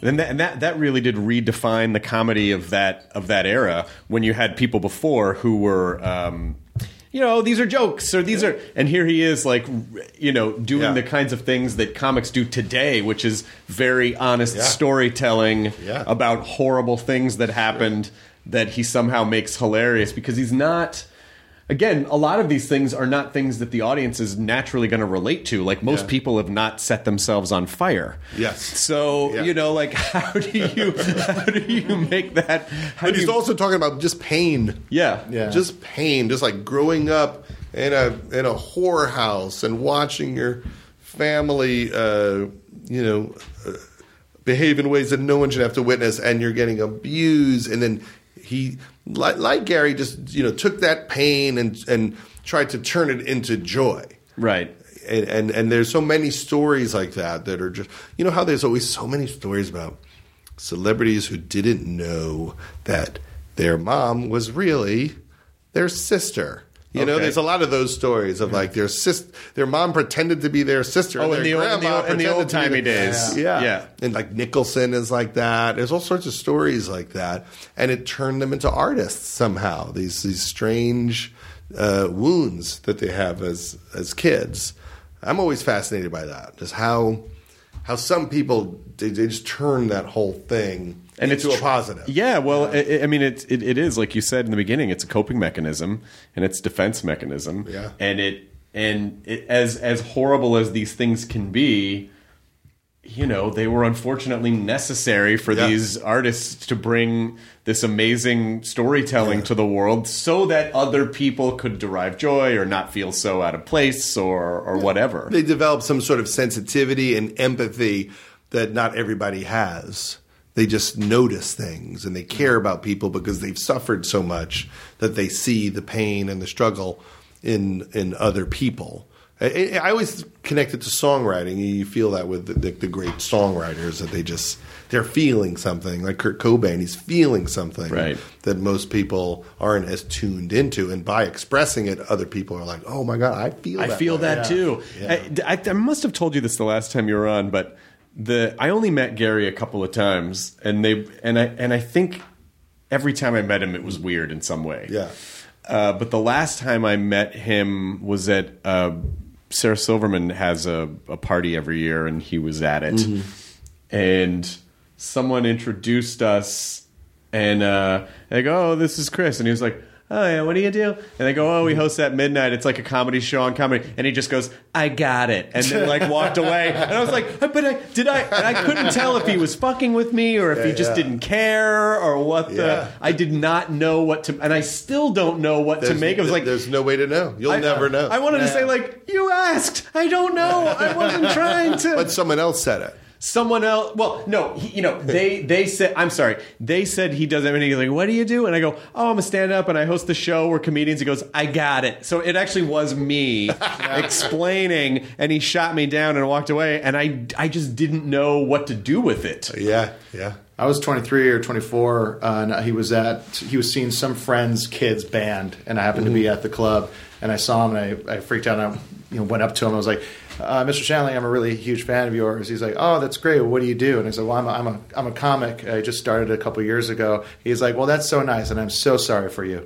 Speaker 5: And that, and that that really did redefine the comedy of that of that era when you had people before who were, um, you know, these are jokes or these are, and here he is like, you know, doing
Speaker 8: Yeah.
Speaker 5: the kinds of things that comics do today, which is very honest
Speaker 8: Yeah.
Speaker 5: storytelling
Speaker 8: Yeah.
Speaker 5: about horrible things that happened that he somehow makes hilarious because he's not. Again, a lot of these things are not things that the audience is naturally going to relate to. Like most
Speaker 8: Yeah.
Speaker 5: people have not set themselves on fire.
Speaker 8: Yes.
Speaker 5: So
Speaker 8: Yeah.
Speaker 5: you know, like how do you how do you make that? How
Speaker 8: But
Speaker 5: do
Speaker 8: he's
Speaker 5: you,
Speaker 8: also talking about just pain.
Speaker 5: yeah,
Speaker 6: Yeah.
Speaker 8: Just pain, just like growing up in a in a whorehouse and watching your family, uh, you know, uh, behave in ways that no one should have to witness, and you're getting abused, and then he, like, like Gary, just you know took that pain and and tried to turn it into joy.
Speaker 5: right.
Speaker 8: And, and and there's so many stories like that that are just, you know how there's always so many stories about celebrities who didn't know that their mom was really their sister. You know,
Speaker 5: Okay.
Speaker 8: there's a lot of those stories of like their sis, their mom pretended to be their sister.
Speaker 5: Oh,
Speaker 8: and
Speaker 5: in
Speaker 8: their
Speaker 5: the old- in the
Speaker 8: grandma
Speaker 5: old- in the
Speaker 8: pretended
Speaker 5: old
Speaker 8: to be
Speaker 5: timey
Speaker 8: their-
Speaker 5: days.
Speaker 8: Yeah.
Speaker 5: Yeah.
Speaker 8: And like Nicholson is like that. There's all sorts of stories like that, and it turned them into artists somehow. These these strange uh, wounds that they have as as kids. I'm always fascinated by that. Just how how some people they, they just turn that whole thing
Speaker 5: And
Speaker 8: into
Speaker 5: it's
Speaker 8: a
Speaker 5: tr-
Speaker 8: positive.
Speaker 5: Yeah, well, I, I mean, it, it it is like you said in the beginning. It's a coping mechanism and it's defense mechanism.
Speaker 8: Yeah.
Speaker 5: and it and it, as as horrible as these things can be, you know, they were unfortunately necessary for
Speaker 8: Yeah.
Speaker 5: these artists to bring this amazing storytelling
Speaker 8: Yeah.
Speaker 5: to the world, so that other people could derive joy or not feel so out of place or or whatever.
Speaker 8: They develop some sort of sensitivity and empathy that not everybody has. They just notice things and they care about people because they've suffered so much that they see the pain and the struggle in in other people. I, I always connect it to songwriting. You feel that with the, the, the great songwriters that they just they're feeling something. Like Kurt Cobain, he's feeling something
Speaker 5: Right.
Speaker 8: that most people aren't as tuned into, and by expressing it, other people are like, "Oh my god, I feel
Speaker 5: I
Speaker 8: that
Speaker 5: feel
Speaker 8: way."
Speaker 5: that too.
Speaker 8: Yeah.
Speaker 5: I, I, I must have told you this the last time you were on, but the I only met Gary a couple of times, and they and I and I think every time I met him, it was weird in some way.
Speaker 8: Yeah.
Speaker 5: Uh, but the last time I met him was at uh, Sarah Silverman has a, a party every year, and he was at it,
Speaker 8: Mm-hmm.
Speaker 5: and someone introduced us, and uh, they go, "Oh, this is Chris," and he was like, "Oh yeah, what do you do?" And they go, "Oh, we host at midnight. It's like a comedy show on comedy." And he just goes, "I got it," and then like walked away. And I was like, "But I did I?" And I couldn't tell if he was fucking with me or if he just
Speaker 8: yeah.
Speaker 5: didn't care or what.
Speaker 8: Yeah.
Speaker 5: the I did not know what to, and I still don't know what to
Speaker 8: There's-
Speaker 5: make. I was like,
Speaker 8: there's no way to know. You'll
Speaker 5: I,
Speaker 8: never know.
Speaker 5: I wanted to
Speaker 6: Yeah.
Speaker 5: say like, "You asked. I don't know. I wasn't trying to."
Speaker 8: but someone else said it.
Speaker 5: Someone else, well, no, he, you know, they they said, I'm sorry, they said he does everything. He's like, "What do you do?" And I go, "Oh, I'm a stand-up and I host the show where comedians." He goes, "I got it." So it actually was me explaining, and he shot me down and walked away, and I I just didn't know what to do with it.
Speaker 8: Yeah, yeah.
Speaker 6: I was twenty-three or twenty-four, uh, and he was at he was seeing some friend's kid's band, and I happened to be at the club, and I saw him, and I, I freaked out, and I you know, went up to him. I was like, uh, "Mister Shanley, I'm a really huge fan of yours." He's like, "Oh, that's great. Well, what do you do?" And I said, "Well, I'm a, I'm a I'm a comic. I just started a couple years ago." He's like, "Well, that's so nice, and I'm so sorry for you."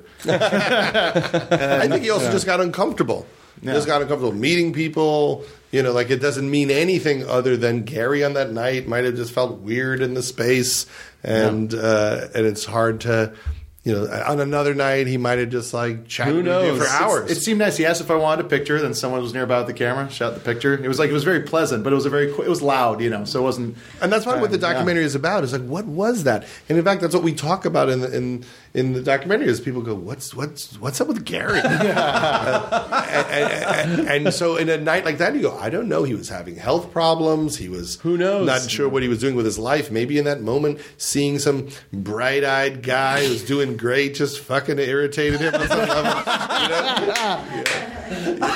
Speaker 8: I think he also just got uncomfortable.
Speaker 6: Yeah.
Speaker 8: Just got uncomfortable meeting people. You know, like it doesn't mean anything other than Gary on that night might have just felt weird in the space, and uh, and it's hard to. You know, on another night he might have just like chatted
Speaker 5: Who
Speaker 8: with you
Speaker 5: knows?
Speaker 8: for
Speaker 5: It's-
Speaker 8: hours.
Speaker 6: It seemed nice. He asked if I wanted a picture. Then someone was nearby with the camera, shot the picture. It was like it was very pleasant, but it was a very qu- it was loud, you know. So it wasn't.
Speaker 8: And that's what, what the
Speaker 6: Yeah.
Speaker 8: documentary is about. Is like, what was that? And in fact, that's what we talk about in the, in in the documentary. Is people go, what's what's what's up with Gary? uh, and, and, and so in a night like that, you go, I don't know. He was having health problems. He was
Speaker 5: Who knows?
Speaker 8: not sure what he was doing with his life. Maybe in that moment, seeing some bright eyed guy who's doing great just fucking irritated him on some level. You know?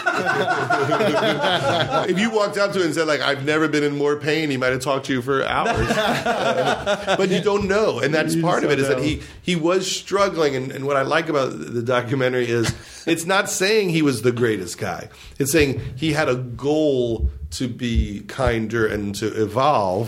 Speaker 8: If you walked up to him and said, like, I've never been in more pain, he might have talked to you for hours. Uh, but you don't know. And that's part of it, is that he, he was struggling. And, and what I like about the documentary is it's not saying he was the greatest guy. It's saying he had a goal to be kinder and to evolve.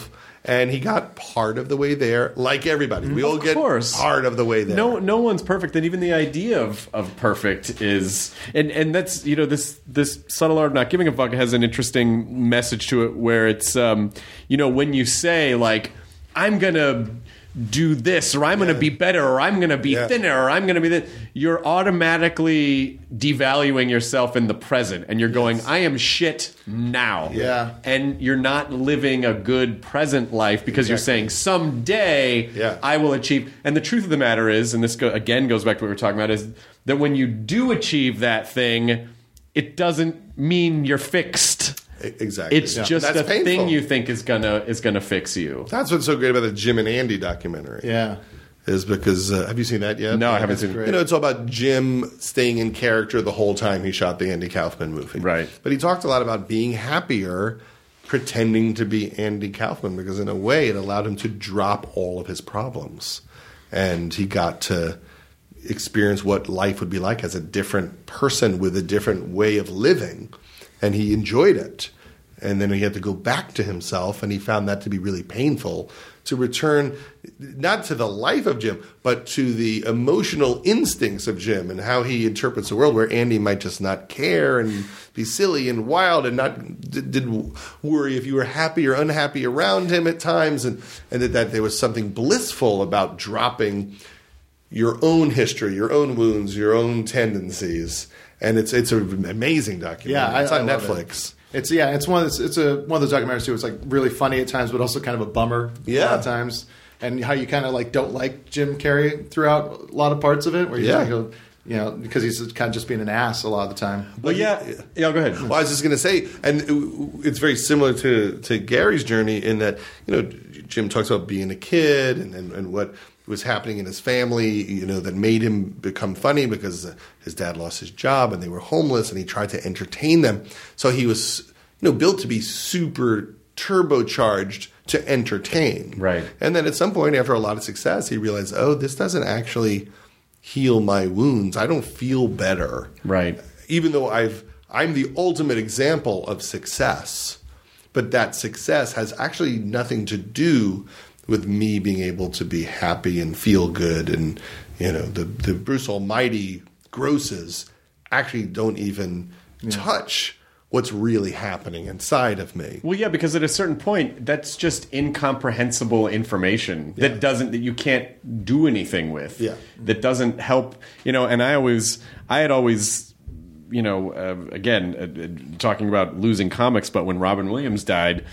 Speaker 8: And he got part of the way there, like everybody. We all get
Speaker 5: course.
Speaker 8: part of the way there.
Speaker 5: No, no one's perfect, and even the idea of, of perfect is, and, and that's you know this this subtle art of not giving a fuck has an interesting message to it, where it's um, you know when you say like I'm gonna do this, or I'm
Speaker 8: Yeah.
Speaker 5: going to be better, or I'm going to be
Speaker 8: Yeah.
Speaker 5: thinner, or I'm going to be that. You're automatically devaluing yourself in the present, and you're going, I am shit now.
Speaker 6: Yeah.
Speaker 5: And you're not living a good present life because you're saying someday
Speaker 8: Yeah.
Speaker 5: I will achieve. And the truth of the matter is, and this go, again goes back to what we were talking about, is that when you do achieve that thing, it doesn't mean you're fixed.
Speaker 8: Exactly.
Speaker 5: It's
Speaker 8: Yeah.
Speaker 5: just
Speaker 8: That's
Speaker 5: a
Speaker 8: painful.
Speaker 5: thing you think is gonna is gonna fix you.
Speaker 8: That's what's so great about the Jim and Andy documentary.
Speaker 6: Yeah.
Speaker 8: Is because uh, have you seen that yet?
Speaker 5: No, I haven't
Speaker 6: That's
Speaker 5: seen it.
Speaker 6: great.
Speaker 8: You know, it's all about Jim staying in character the whole time he shot the Andy Kaufman movie.
Speaker 5: Right.
Speaker 8: But he talked a lot about being happier pretending to be Andy Kaufman because in a way it allowed him to drop all of his problems. And he got to experience what life would be like as a different person with a different way of living. And he enjoyed it. And then he had to go back to himself, and he found that to be really painful to return not to the life of Jim, but to the emotional instincts of Jim and how he interprets the world, where Andy might just not care and be silly and wild and not didn't worry if you were happy or unhappy around him at times, and, and that, that there was something blissful about dropping your own history, your own wounds, your own tendencies. And it's it's an amazing documentary.
Speaker 6: Yeah, I-
Speaker 8: it's on
Speaker 6: I love
Speaker 8: Netflix.
Speaker 6: It. It's yeah, it's one of those, it's a one of those documentaries too. It's like really funny at times, but also kind of a bummer
Speaker 8: Yeah.
Speaker 6: a lot of times. And how you kind of like don't like Jim Carrey throughout a lot of parts of it, where you
Speaker 8: Yeah.
Speaker 6: yeah. go, you know, because he's kind of just being an ass a lot of the time.
Speaker 5: Well, yeah, yeah. Go ahead.
Speaker 8: Well, I was just going to say, and it's very similar to, to Gary's journey in that, you know, Jim talks about being a kid and, and, and what was happening in his family, you know, that made him become funny because his dad lost his job and they were homeless and he tried to entertain them. So he was, you know, built to be super turbocharged to entertain.
Speaker 5: Right.
Speaker 8: And then at some point, after a lot of success, he realized, oh, this doesn't actually heal my wounds. I don't feel better.
Speaker 5: Right.
Speaker 8: Even though I've I'm the ultimate example of success, but that success has actually nothing to do with me being able to be happy and feel good. And, you know, the, the Bruce Almighty grosses actually don't even touch what's really happening inside of me.
Speaker 5: Well, yeah, because at a certain point, that's just incomprehensible information
Speaker 8: Yeah.
Speaker 5: that doesn't that you can't do anything with.
Speaker 8: Yeah.
Speaker 5: That doesn't help. You know, and I always, I had always, you know, uh, again, uh, uh, talking about losing comics, but when Robin Williams died,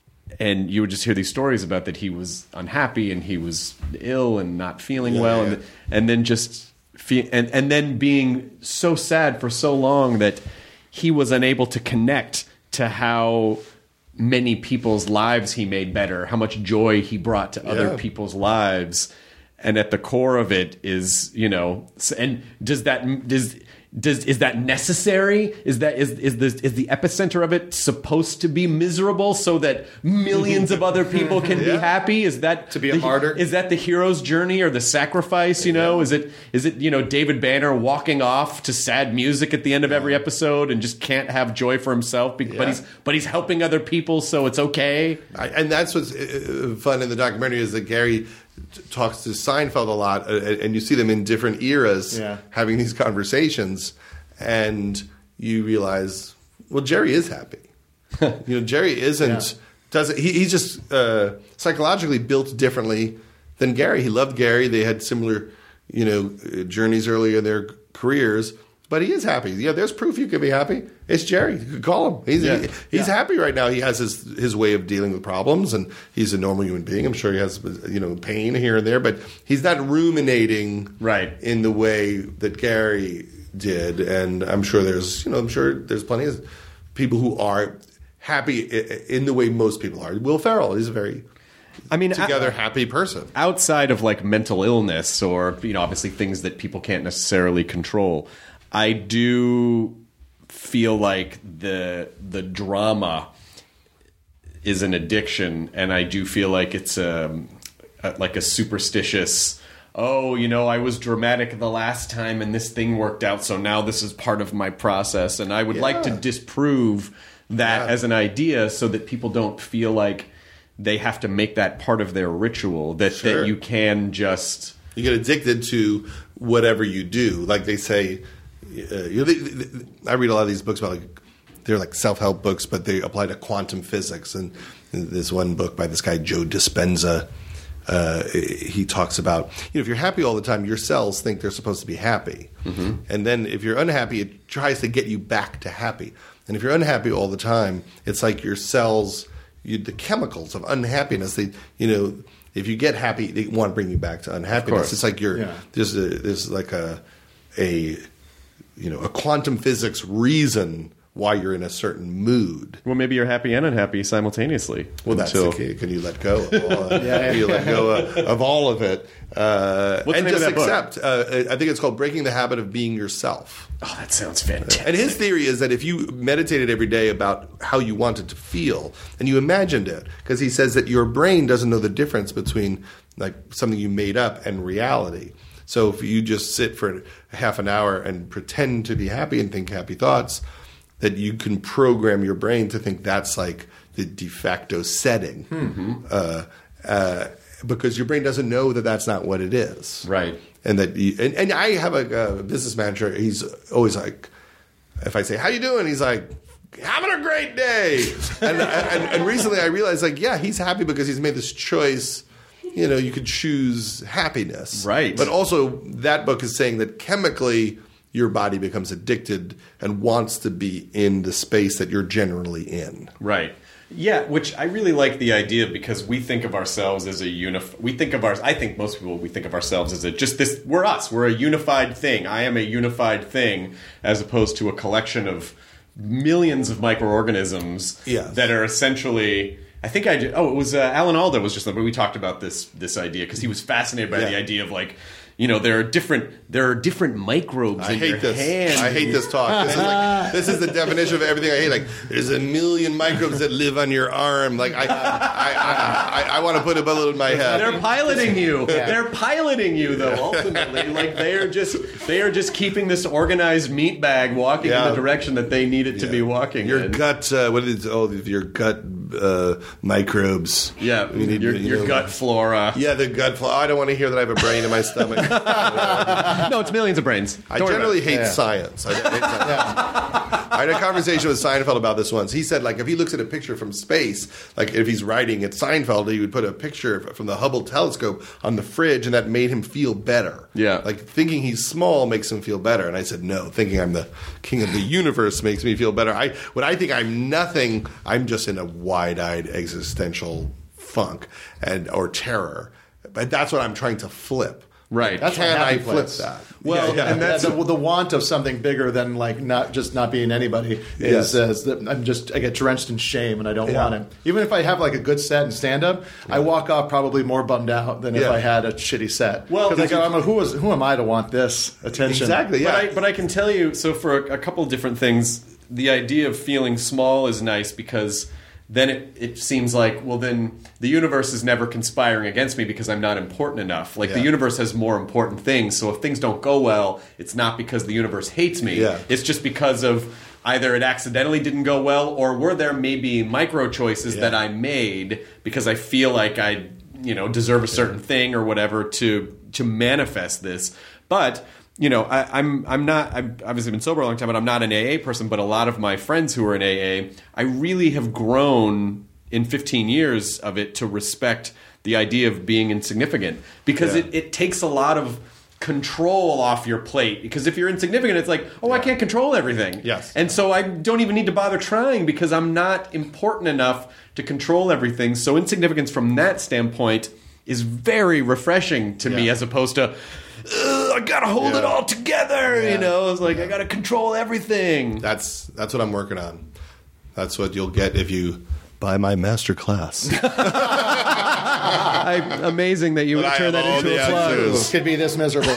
Speaker 5: and you would just hear these stories about that he was unhappy and he was ill and not feeling
Speaker 8: Yeah,
Speaker 5: well,
Speaker 8: yeah.
Speaker 5: and and then just fe- and and then being so sad for so long that he was unable to connect to how many people's lives he made better, how much joy he brought to other
Speaker 8: Yeah.
Speaker 5: people's lives. And at the core of it is, you know, s- and does that, does, does, is that necessary? Is that, is, is the, is the epicenter of it supposed to be miserable so that millions of other people can be
Speaker 8: Yeah.
Speaker 5: happy? Is that
Speaker 6: To be a
Speaker 5: the-
Speaker 6: martyr?
Speaker 5: Is that the hero's journey or the sacrifice? You know, is it, is it, you know, David Banner walking off to sad music at the end of every episode and just can't have joy for himself, be-
Speaker 8: Yeah.
Speaker 5: but he's, but he's helping other people, so it's okay.
Speaker 8: I, and that's what's uh, fun in the documentary is that Gary t- talks to Seinfeld a lot, uh, and you see them in different eras
Speaker 6: Yeah.
Speaker 8: having these conversations, and you realize, well, Jerry is happy. you know, Jerry isn't
Speaker 6: Yeah.
Speaker 8: doesn't he, he's just uh, psychologically built differently than Gary. He loved Gary. They had similar, you know, uh, journeys earlier in their careers. But he is happy. Yeah, there's proof you can be happy. It's Jerry. You could call him. He's
Speaker 5: Yeah.
Speaker 8: he- he's happy right now. He has his his way of dealing with problems, and he's a normal human being. I'm sure he has you know pain here and there, but he's not ruminating
Speaker 5: Right.
Speaker 8: in the way that Gary did. And I'm sure there's you know I'm sure there's plenty of people who are happy i- in the way most people are. Will Ferrell is a very
Speaker 5: I mean,
Speaker 8: together
Speaker 5: I-
Speaker 8: happy person.
Speaker 5: outside of like mental illness or you know obviously things that people can't necessarily control, I do feel like the the drama is an addiction, and I do feel like it's a, a like a superstitious, oh, you know, I was dramatic the last time and this thing worked out, so now this is part of my process, and I would like to
Speaker 8: Yeah.
Speaker 5: disprove that
Speaker 8: Yeah.
Speaker 5: as an idea so that people don't feel like they have to make that part of their ritual, that,
Speaker 8: Sure.
Speaker 5: that you can just...
Speaker 8: You get addicted to whatever you do. Like they say, uh, you know, I read a lot of these books about like they're like self-help books, but they apply to quantum physics. And there's one book by this guy Joe Dispenza. Uh, he talks about, you know, if you're happy all the time, your cells think they're supposed to be happy, mm-hmm. and then if you're unhappy, it tries to get you back to happy. And if you're unhappy all the time, it's like your cells, you, the chemicals of unhappiness. They, you know. If you get happy, they want to bring you back to unhappiness. It's like you're
Speaker 6: Yeah.
Speaker 8: there's a, there's like a a you know a quantum physics reason why you're in a certain mood.
Speaker 5: Well, maybe you're happy and unhappy simultaneously.
Speaker 8: Well, that's
Speaker 5: until...
Speaker 8: the key. Can you let go? Of all, uh, yeah, you let go of, of all of it, uh,
Speaker 5: What's
Speaker 8: and
Speaker 5: the name
Speaker 8: just
Speaker 5: of that
Speaker 8: accept. Uh, I think it's called Breaking the Habit of Being Yourself.
Speaker 5: Oh, that sounds fantastic.
Speaker 8: And his theory is that if you meditated every day about how you wanted to feel and you imagined it, because he says that your brain doesn't know the difference between like something you made up and reality. So if you just sit for half an hour and pretend to be happy and think happy thoughts, that you can program your brain to think that's like the de facto setting. Mm-hmm. Uh, uh, because your brain doesn't know that that's not what it is.
Speaker 5: Right.
Speaker 8: And that, you, and, and I have a, a business manager. He's always like, if I say, "How you doing?" He's like, "Having a great day." and, and and recently I realized, like, yeah, he's happy because he's made this choice. You know, you could choose happiness,
Speaker 5: right?
Speaker 8: But also, that book is saying that chemically, your body becomes addicted and wants to be in the space that you're generally in,
Speaker 5: right? Yeah, which I really like the idea because we think of ourselves as a unif. We think of ours. I think most people we think of ourselves as a just this. We're us. We're a unified thing. I am a unified thing, as opposed to a collection of millions of microorganisms
Speaker 8: yes.
Speaker 5: that are essentially. I think I did. Oh, it was uh, Alan Alda was just. But we talked about this this idea because he was fascinated by
Speaker 8: yeah.
Speaker 5: the idea of like. You know, there are different there are different microbes
Speaker 8: I
Speaker 5: in
Speaker 8: hate
Speaker 5: your
Speaker 8: this.
Speaker 5: hand.
Speaker 8: I hate this talk. This is like this is the definition of everything I hate. Like, there's a million microbes that live on your arm. Like, I I I, I, I want to put a bullet in my head.
Speaker 5: They're piloting you. Yeah. They're piloting you, though. Ultimately, like they are just they are just keeping this organized meat bag walking
Speaker 8: yeah.
Speaker 5: in the direction that they need it yeah. to be walking.
Speaker 8: Your
Speaker 5: in.
Speaker 8: gut. Uh, what is oh your gut uh, microbes?
Speaker 5: Yeah,
Speaker 8: we need,
Speaker 5: your,
Speaker 8: you
Speaker 5: your
Speaker 8: know,
Speaker 5: gut flora.
Speaker 8: Yeah, the gut flora. I don't want to hear that I have a brain in my stomach.
Speaker 5: No, it's millions of brains. Don't
Speaker 8: I generally hate yeah. science. I, hate science. yeah. I had a conversation with Seinfeld about this once. He said, like, if he looks at a picture from space, like if he's writing at Seinfeld, he would put a picture from the Hubble telescope on the fridge, and that made him feel better.
Speaker 5: Yeah.
Speaker 8: Like, thinking he's small makes him feel better. And I said, no, thinking I'm the king of the universe makes me feel better. I When I think I'm nothing, I'm just in a wide-eyed existential funk and or terror. But that's what I'm trying to flip.
Speaker 5: Right.
Speaker 6: That's
Speaker 8: Can I
Speaker 6: flip
Speaker 8: place. that?
Speaker 6: Well,
Speaker 8: yeah, yeah.
Speaker 6: and that's the, the want of something bigger than like not just not being anybody
Speaker 8: Yes.
Speaker 6: is, uh, is that I'm just I get drenched in shame and I don't
Speaker 8: Yeah.
Speaker 6: want it. Even if I have like a good set and stand up, yeah. I walk off probably more bummed out than if
Speaker 8: Yeah.
Speaker 6: I had a shitty set.
Speaker 5: Well,
Speaker 6: because I go, I'm a, who is who am I to want this attention?
Speaker 8: Exactly. Yeah.
Speaker 5: But I, but I can tell you. So for a, a couple of different things, the idea of feeling small is nice because. Then it, it seems like, well, then the universe is never conspiring against me because I'm not important enough. Like,
Speaker 8: yeah.
Speaker 5: the universe has more important things. So if things don't go well, it's not because the universe hates me.
Speaker 8: Yeah.
Speaker 5: It's just because of either it accidentally didn't go well or were there maybe micro choices
Speaker 8: yeah.
Speaker 5: that I made because I feel like I, you know, deserve a certain yeah. thing or whatever to to manifest this. But... You know, I, I'm I'm not. I've obviously been sober a long time, but I'm not an A A person. But a lot of my friends who are in A A, I really have grown in fifteen years of it to respect the idea of being insignificant because
Speaker 8: yeah.
Speaker 5: it, it takes a lot of control off your plate. Because if you're insignificant, it's like, oh, yeah. I can't control everything.
Speaker 8: Yes,
Speaker 5: and so I don't even need to bother trying because I'm not important enough to control everything. So insignificance from that standpoint is very refreshing to yeah. me, as opposed to. I gotta hold
Speaker 8: yeah.
Speaker 5: it all together,
Speaker 8: yeah.
Speaker 5: you know. It's like
Speaker 8: yeah.
Speaker 5: I gotta control everything.
Speaker 8: That's that's what I'm working on. That's what you'll get if you buy my master class.
Speaker 5: I, amazing that you would turn that into a plug.
Speaker 6: This could be this miserable.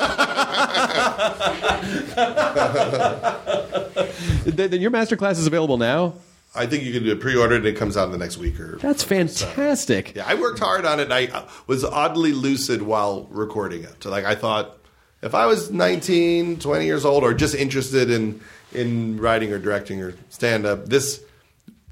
Speaker 5: Then your master class is available now.
Speaker 8: I think you can do it pre-order and it comes out in the next week or
Speaker 5: That's fantastic.
Speaker 8: So. Yeah, I worked hard on it and I was oddly lucid while recording it. So like I thought if I was nineteen, twenty years old or just interested in in writing or directing or stand up, this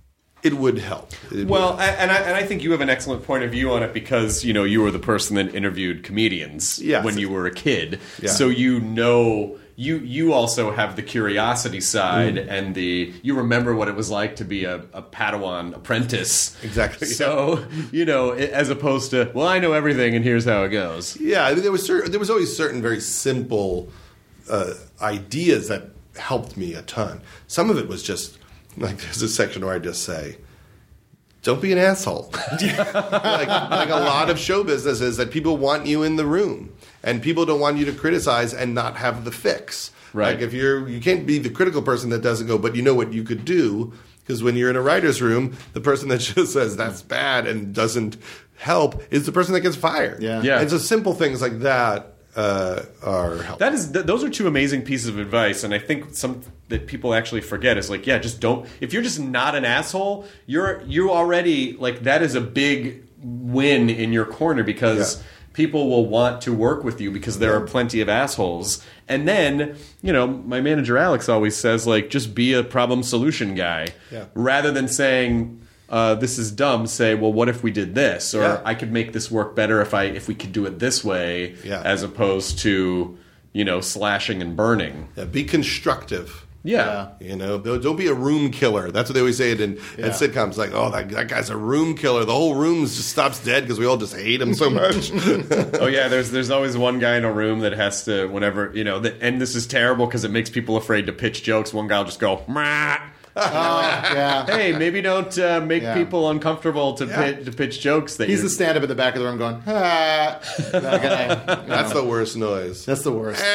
Speaker 8: it would help. It
Speaker 5: well,
Speaker 8: would.
Speaker 5: and I and I think you have an excellent point of view on it because you know you were the person that interviewed comedians
Speaker 8: yes.
Speaker 5: when you were a kid,
Speaker 8: yeah.
Speaker 5: so you know. You you also have the curiosity side mm. and the you remember what it was like to be a, a Padawan apprentice.
Speaker 8: Exactly.
Speaker 5: So you know, as opposed to well, I know everything and here's how it goes.
Speaker 8: Yeah, I mean, there was certain, there was always certain very simple uh, ideas that helped me a ton. Some of it was just like there's a section where I just say, "Don't be an asshole." like, like a lot of show business is that people want you in the room. And people don't want you to criticize and not have the fix.
Speaker 5: Right.
Speaker 8: Like if you're, you can't be the critical person that doesn't go, but you know what you could do. Because when you're in a writer's room, the person that just says that's bad and doesn't help is the person that gets fired.
Speaker 6: Yeah.
Speaker 5: Yeah.
Speaker 8: And so simple things like that uh, are helpful.
Speaker 5: That is, th- those are two amazing pieces of advice, and I think some that people actually forget is like, yeah, just don't. If you're just not an asshole, you're you already like that is a big win in your corner because. Yeah. People will want to work with you because there are plenty of assholes. And then, you know, my manager Alex always says, like, just be a problem solution guy.
Speaker 8: Yeah.
Speaker 5: Rather than saying, uh, this is dumb, say, well, what if we did this? Or
Speaker 8: yeah.
Speaker 5: I could make this work better if I if we could do it this way,
Speaker 8: yeah.
Speaker 5: as opposed to, you know, slashing and burning.
Speaker 8: Yeah, be constructive.
Speaker 5: Yeah.
Speaker 8: yeah. You know, don't, don't be a room killer. That's what they always say it in, yeah. in sitcoms. Like, oh, that, that guy's a room killer. The whole room just stops dead because we all just hate him so much.
Speaker 5: Oh, yeah. There's there's always one guy in a room that has to, whenever, you know, that, and this is terrible because it makes people afraid to pitch jokes. One guy will just go, Mah.
Speaker 6: Oh, yeah.
Speaker 5: Hey, maybe don't uh, make
Speaker 6: yeah.
Speaker 5: people uncomfortable to,
Speaker 8: yeah.
Speaker 5: pitch, to pitch jokes. That
Speaker 6: He's
Speaker 5: you're...
Speaker 6: the stand-up in the back of the room going, ah. That guy, you
Speaker 8: That's
Speaker 6: know.
Speaker 8: the worst noise.
Speaker 6: That's the worst.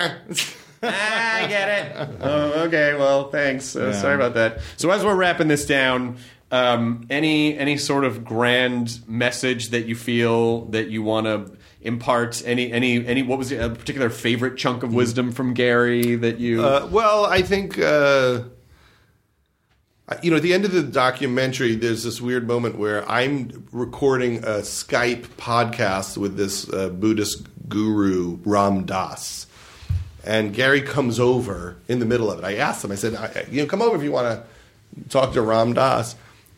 Speaker 5: I get it. Oh, okay, well, thanks. Uh,
Speaker 6: Yeah.
Speaker 5: Sorry about that. So as we're wrapping this down, um, any any sort of grand message that you feel that you want to impart? Any any any? What was a particular favorite chunk of wisdom from Gary that you?
Speaker 8: Uh, well, I think uh, you know at the end of the documentary, there's this weird moment where I'm recording a Skype podcast with this uh, Buddhist guru Ram Dass. And Gary comes over in the middle of it. I asked him, I said, I, you know, come over if you want to talk to Ram Dass.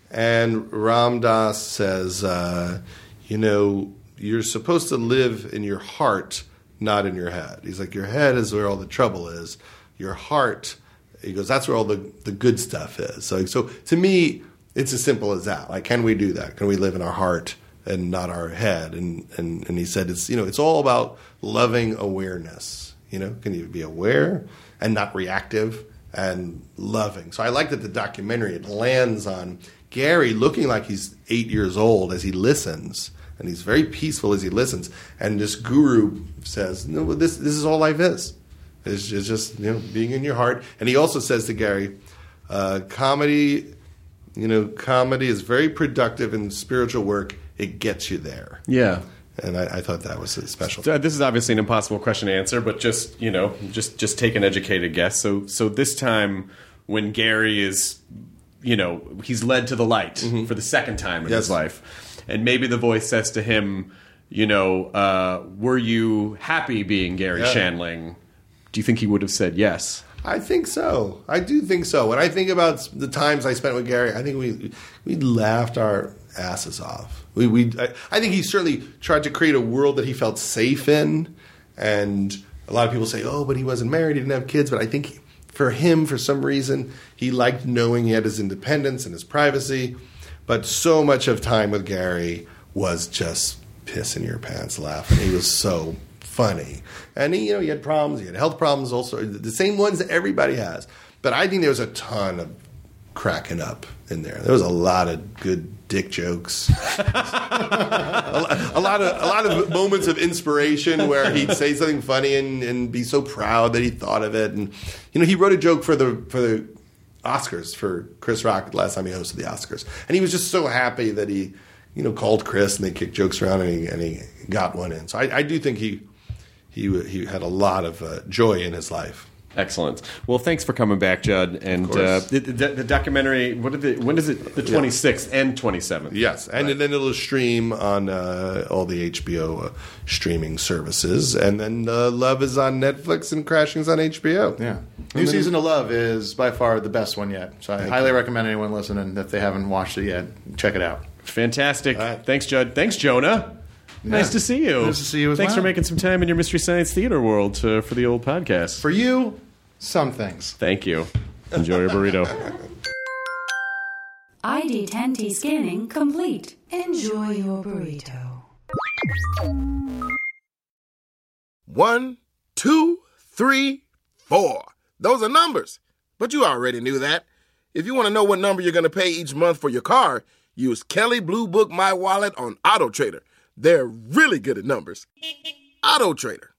Speaker 8: And Ram Dass says, uh, you know, you're supposed to live in your heart, not in your head. He's like, your head is where all the trouble is. Your heart, he goes, that's where all the, the good stuff is. So, so to me, it's as simple as that. Like, can we do that? Can we live in our heart and not our head? And, and, and he said, it's, you know, it's all about loving awareness. You know, can you be aware and not reactive and loving? So I like that the documentary, it lands on Gary looking like he's eight years old as he listens, and he's very peaceful as he listens. And this guru says, no, this this is all life is. It's, it's just, you know, being in your heart. And he also says to Gary, uh, comedy, you know, comedy is very productive in spiritual work. It gets you there.
Speaker 5: Yeah.
Speaker 8: And I, I thought that was special.
Speaker 5: So this is obviously an impossible question to answer, but just you know, just just take an educated guess. So so this time when Gary is, you know, he's led to the light mm-hmm. for the second time in
Speaker 8: yes.
Speaker 5: his life, and maybe the voice says to him, you know, uh, were you happy being Gary
Speaker 8: yeah.
Speaker 5: Shandling? Do you think he would have said yes?
Speaker 8: I think so. I do think so. When I think about the times I spent with Gary, I think we we laughed our asses off. We, we, I, I think he certainly tried to create a world that he felt safe in. And a lot of people say, oh, but he wasn't married, he didn't have kids. But I think for him, for some reason, he liked knowing he had his independence and his privacy. But so much of time with Gary was just pissing your pants laughing. He was so funny. And he, you know, he had problems. He had health problems also. The same ones that everybody has. But I think there was a ton of cracking up in there. There was a lot of good dick jokes. a, a lot of a lot of moments of inspiration where he'd say something funny and, and be so proud that he thought of it. And you know, he wrote a joke for the for the Oscars for Chris Rock the last time he hosted the Oscars, and he was just so happy that he, you know, called Chris and they kicked jokes around and he, and he got one in. So I, I do think he he he had a lot of uh, joy in his life.
Speaker 5: Excellent. Well, thanks for coming back, Judd. And uh, the, the, the documentary, what did it, when is it? The twenty-sixth yeah. and twenty-seventh.
Speaker 8: Yes, and right. then it'll stream on uh, all the H B O uh, streaming services. And then uh, Love is on Netflix and Crashing's on H B O.
Speaker 6: Yeah. New Season of Love is by far the best one yet. So I Thank highly you. recommend anyone listening, if they haven't watched it yet, check it out.
Speaker 5: Fantastic. Right. Thanks, Judd. Thanks, Jonah. Yeah. Nice to see you.
Speaker 6: Nice to see you as
Speaker 5: Thanks
Speaker 6: well.
Speaker 5: for making some time in your Mystery Science Theater world to, for the old podcast.
Speaker 6: For you, some things.
Speaker 5: Thank you. Enjoy your burrito.
Speaker 7: I D ten T scanning complete. Enjoy your burrito.
Speaker 9: One, two, three, four. Those are numbers. But you already knew that. If you want to know what number you're going to pay each month for your car, use Kelley Blue Book My Wallet on AutoTrader. They're really good at numbers. AutoTrader.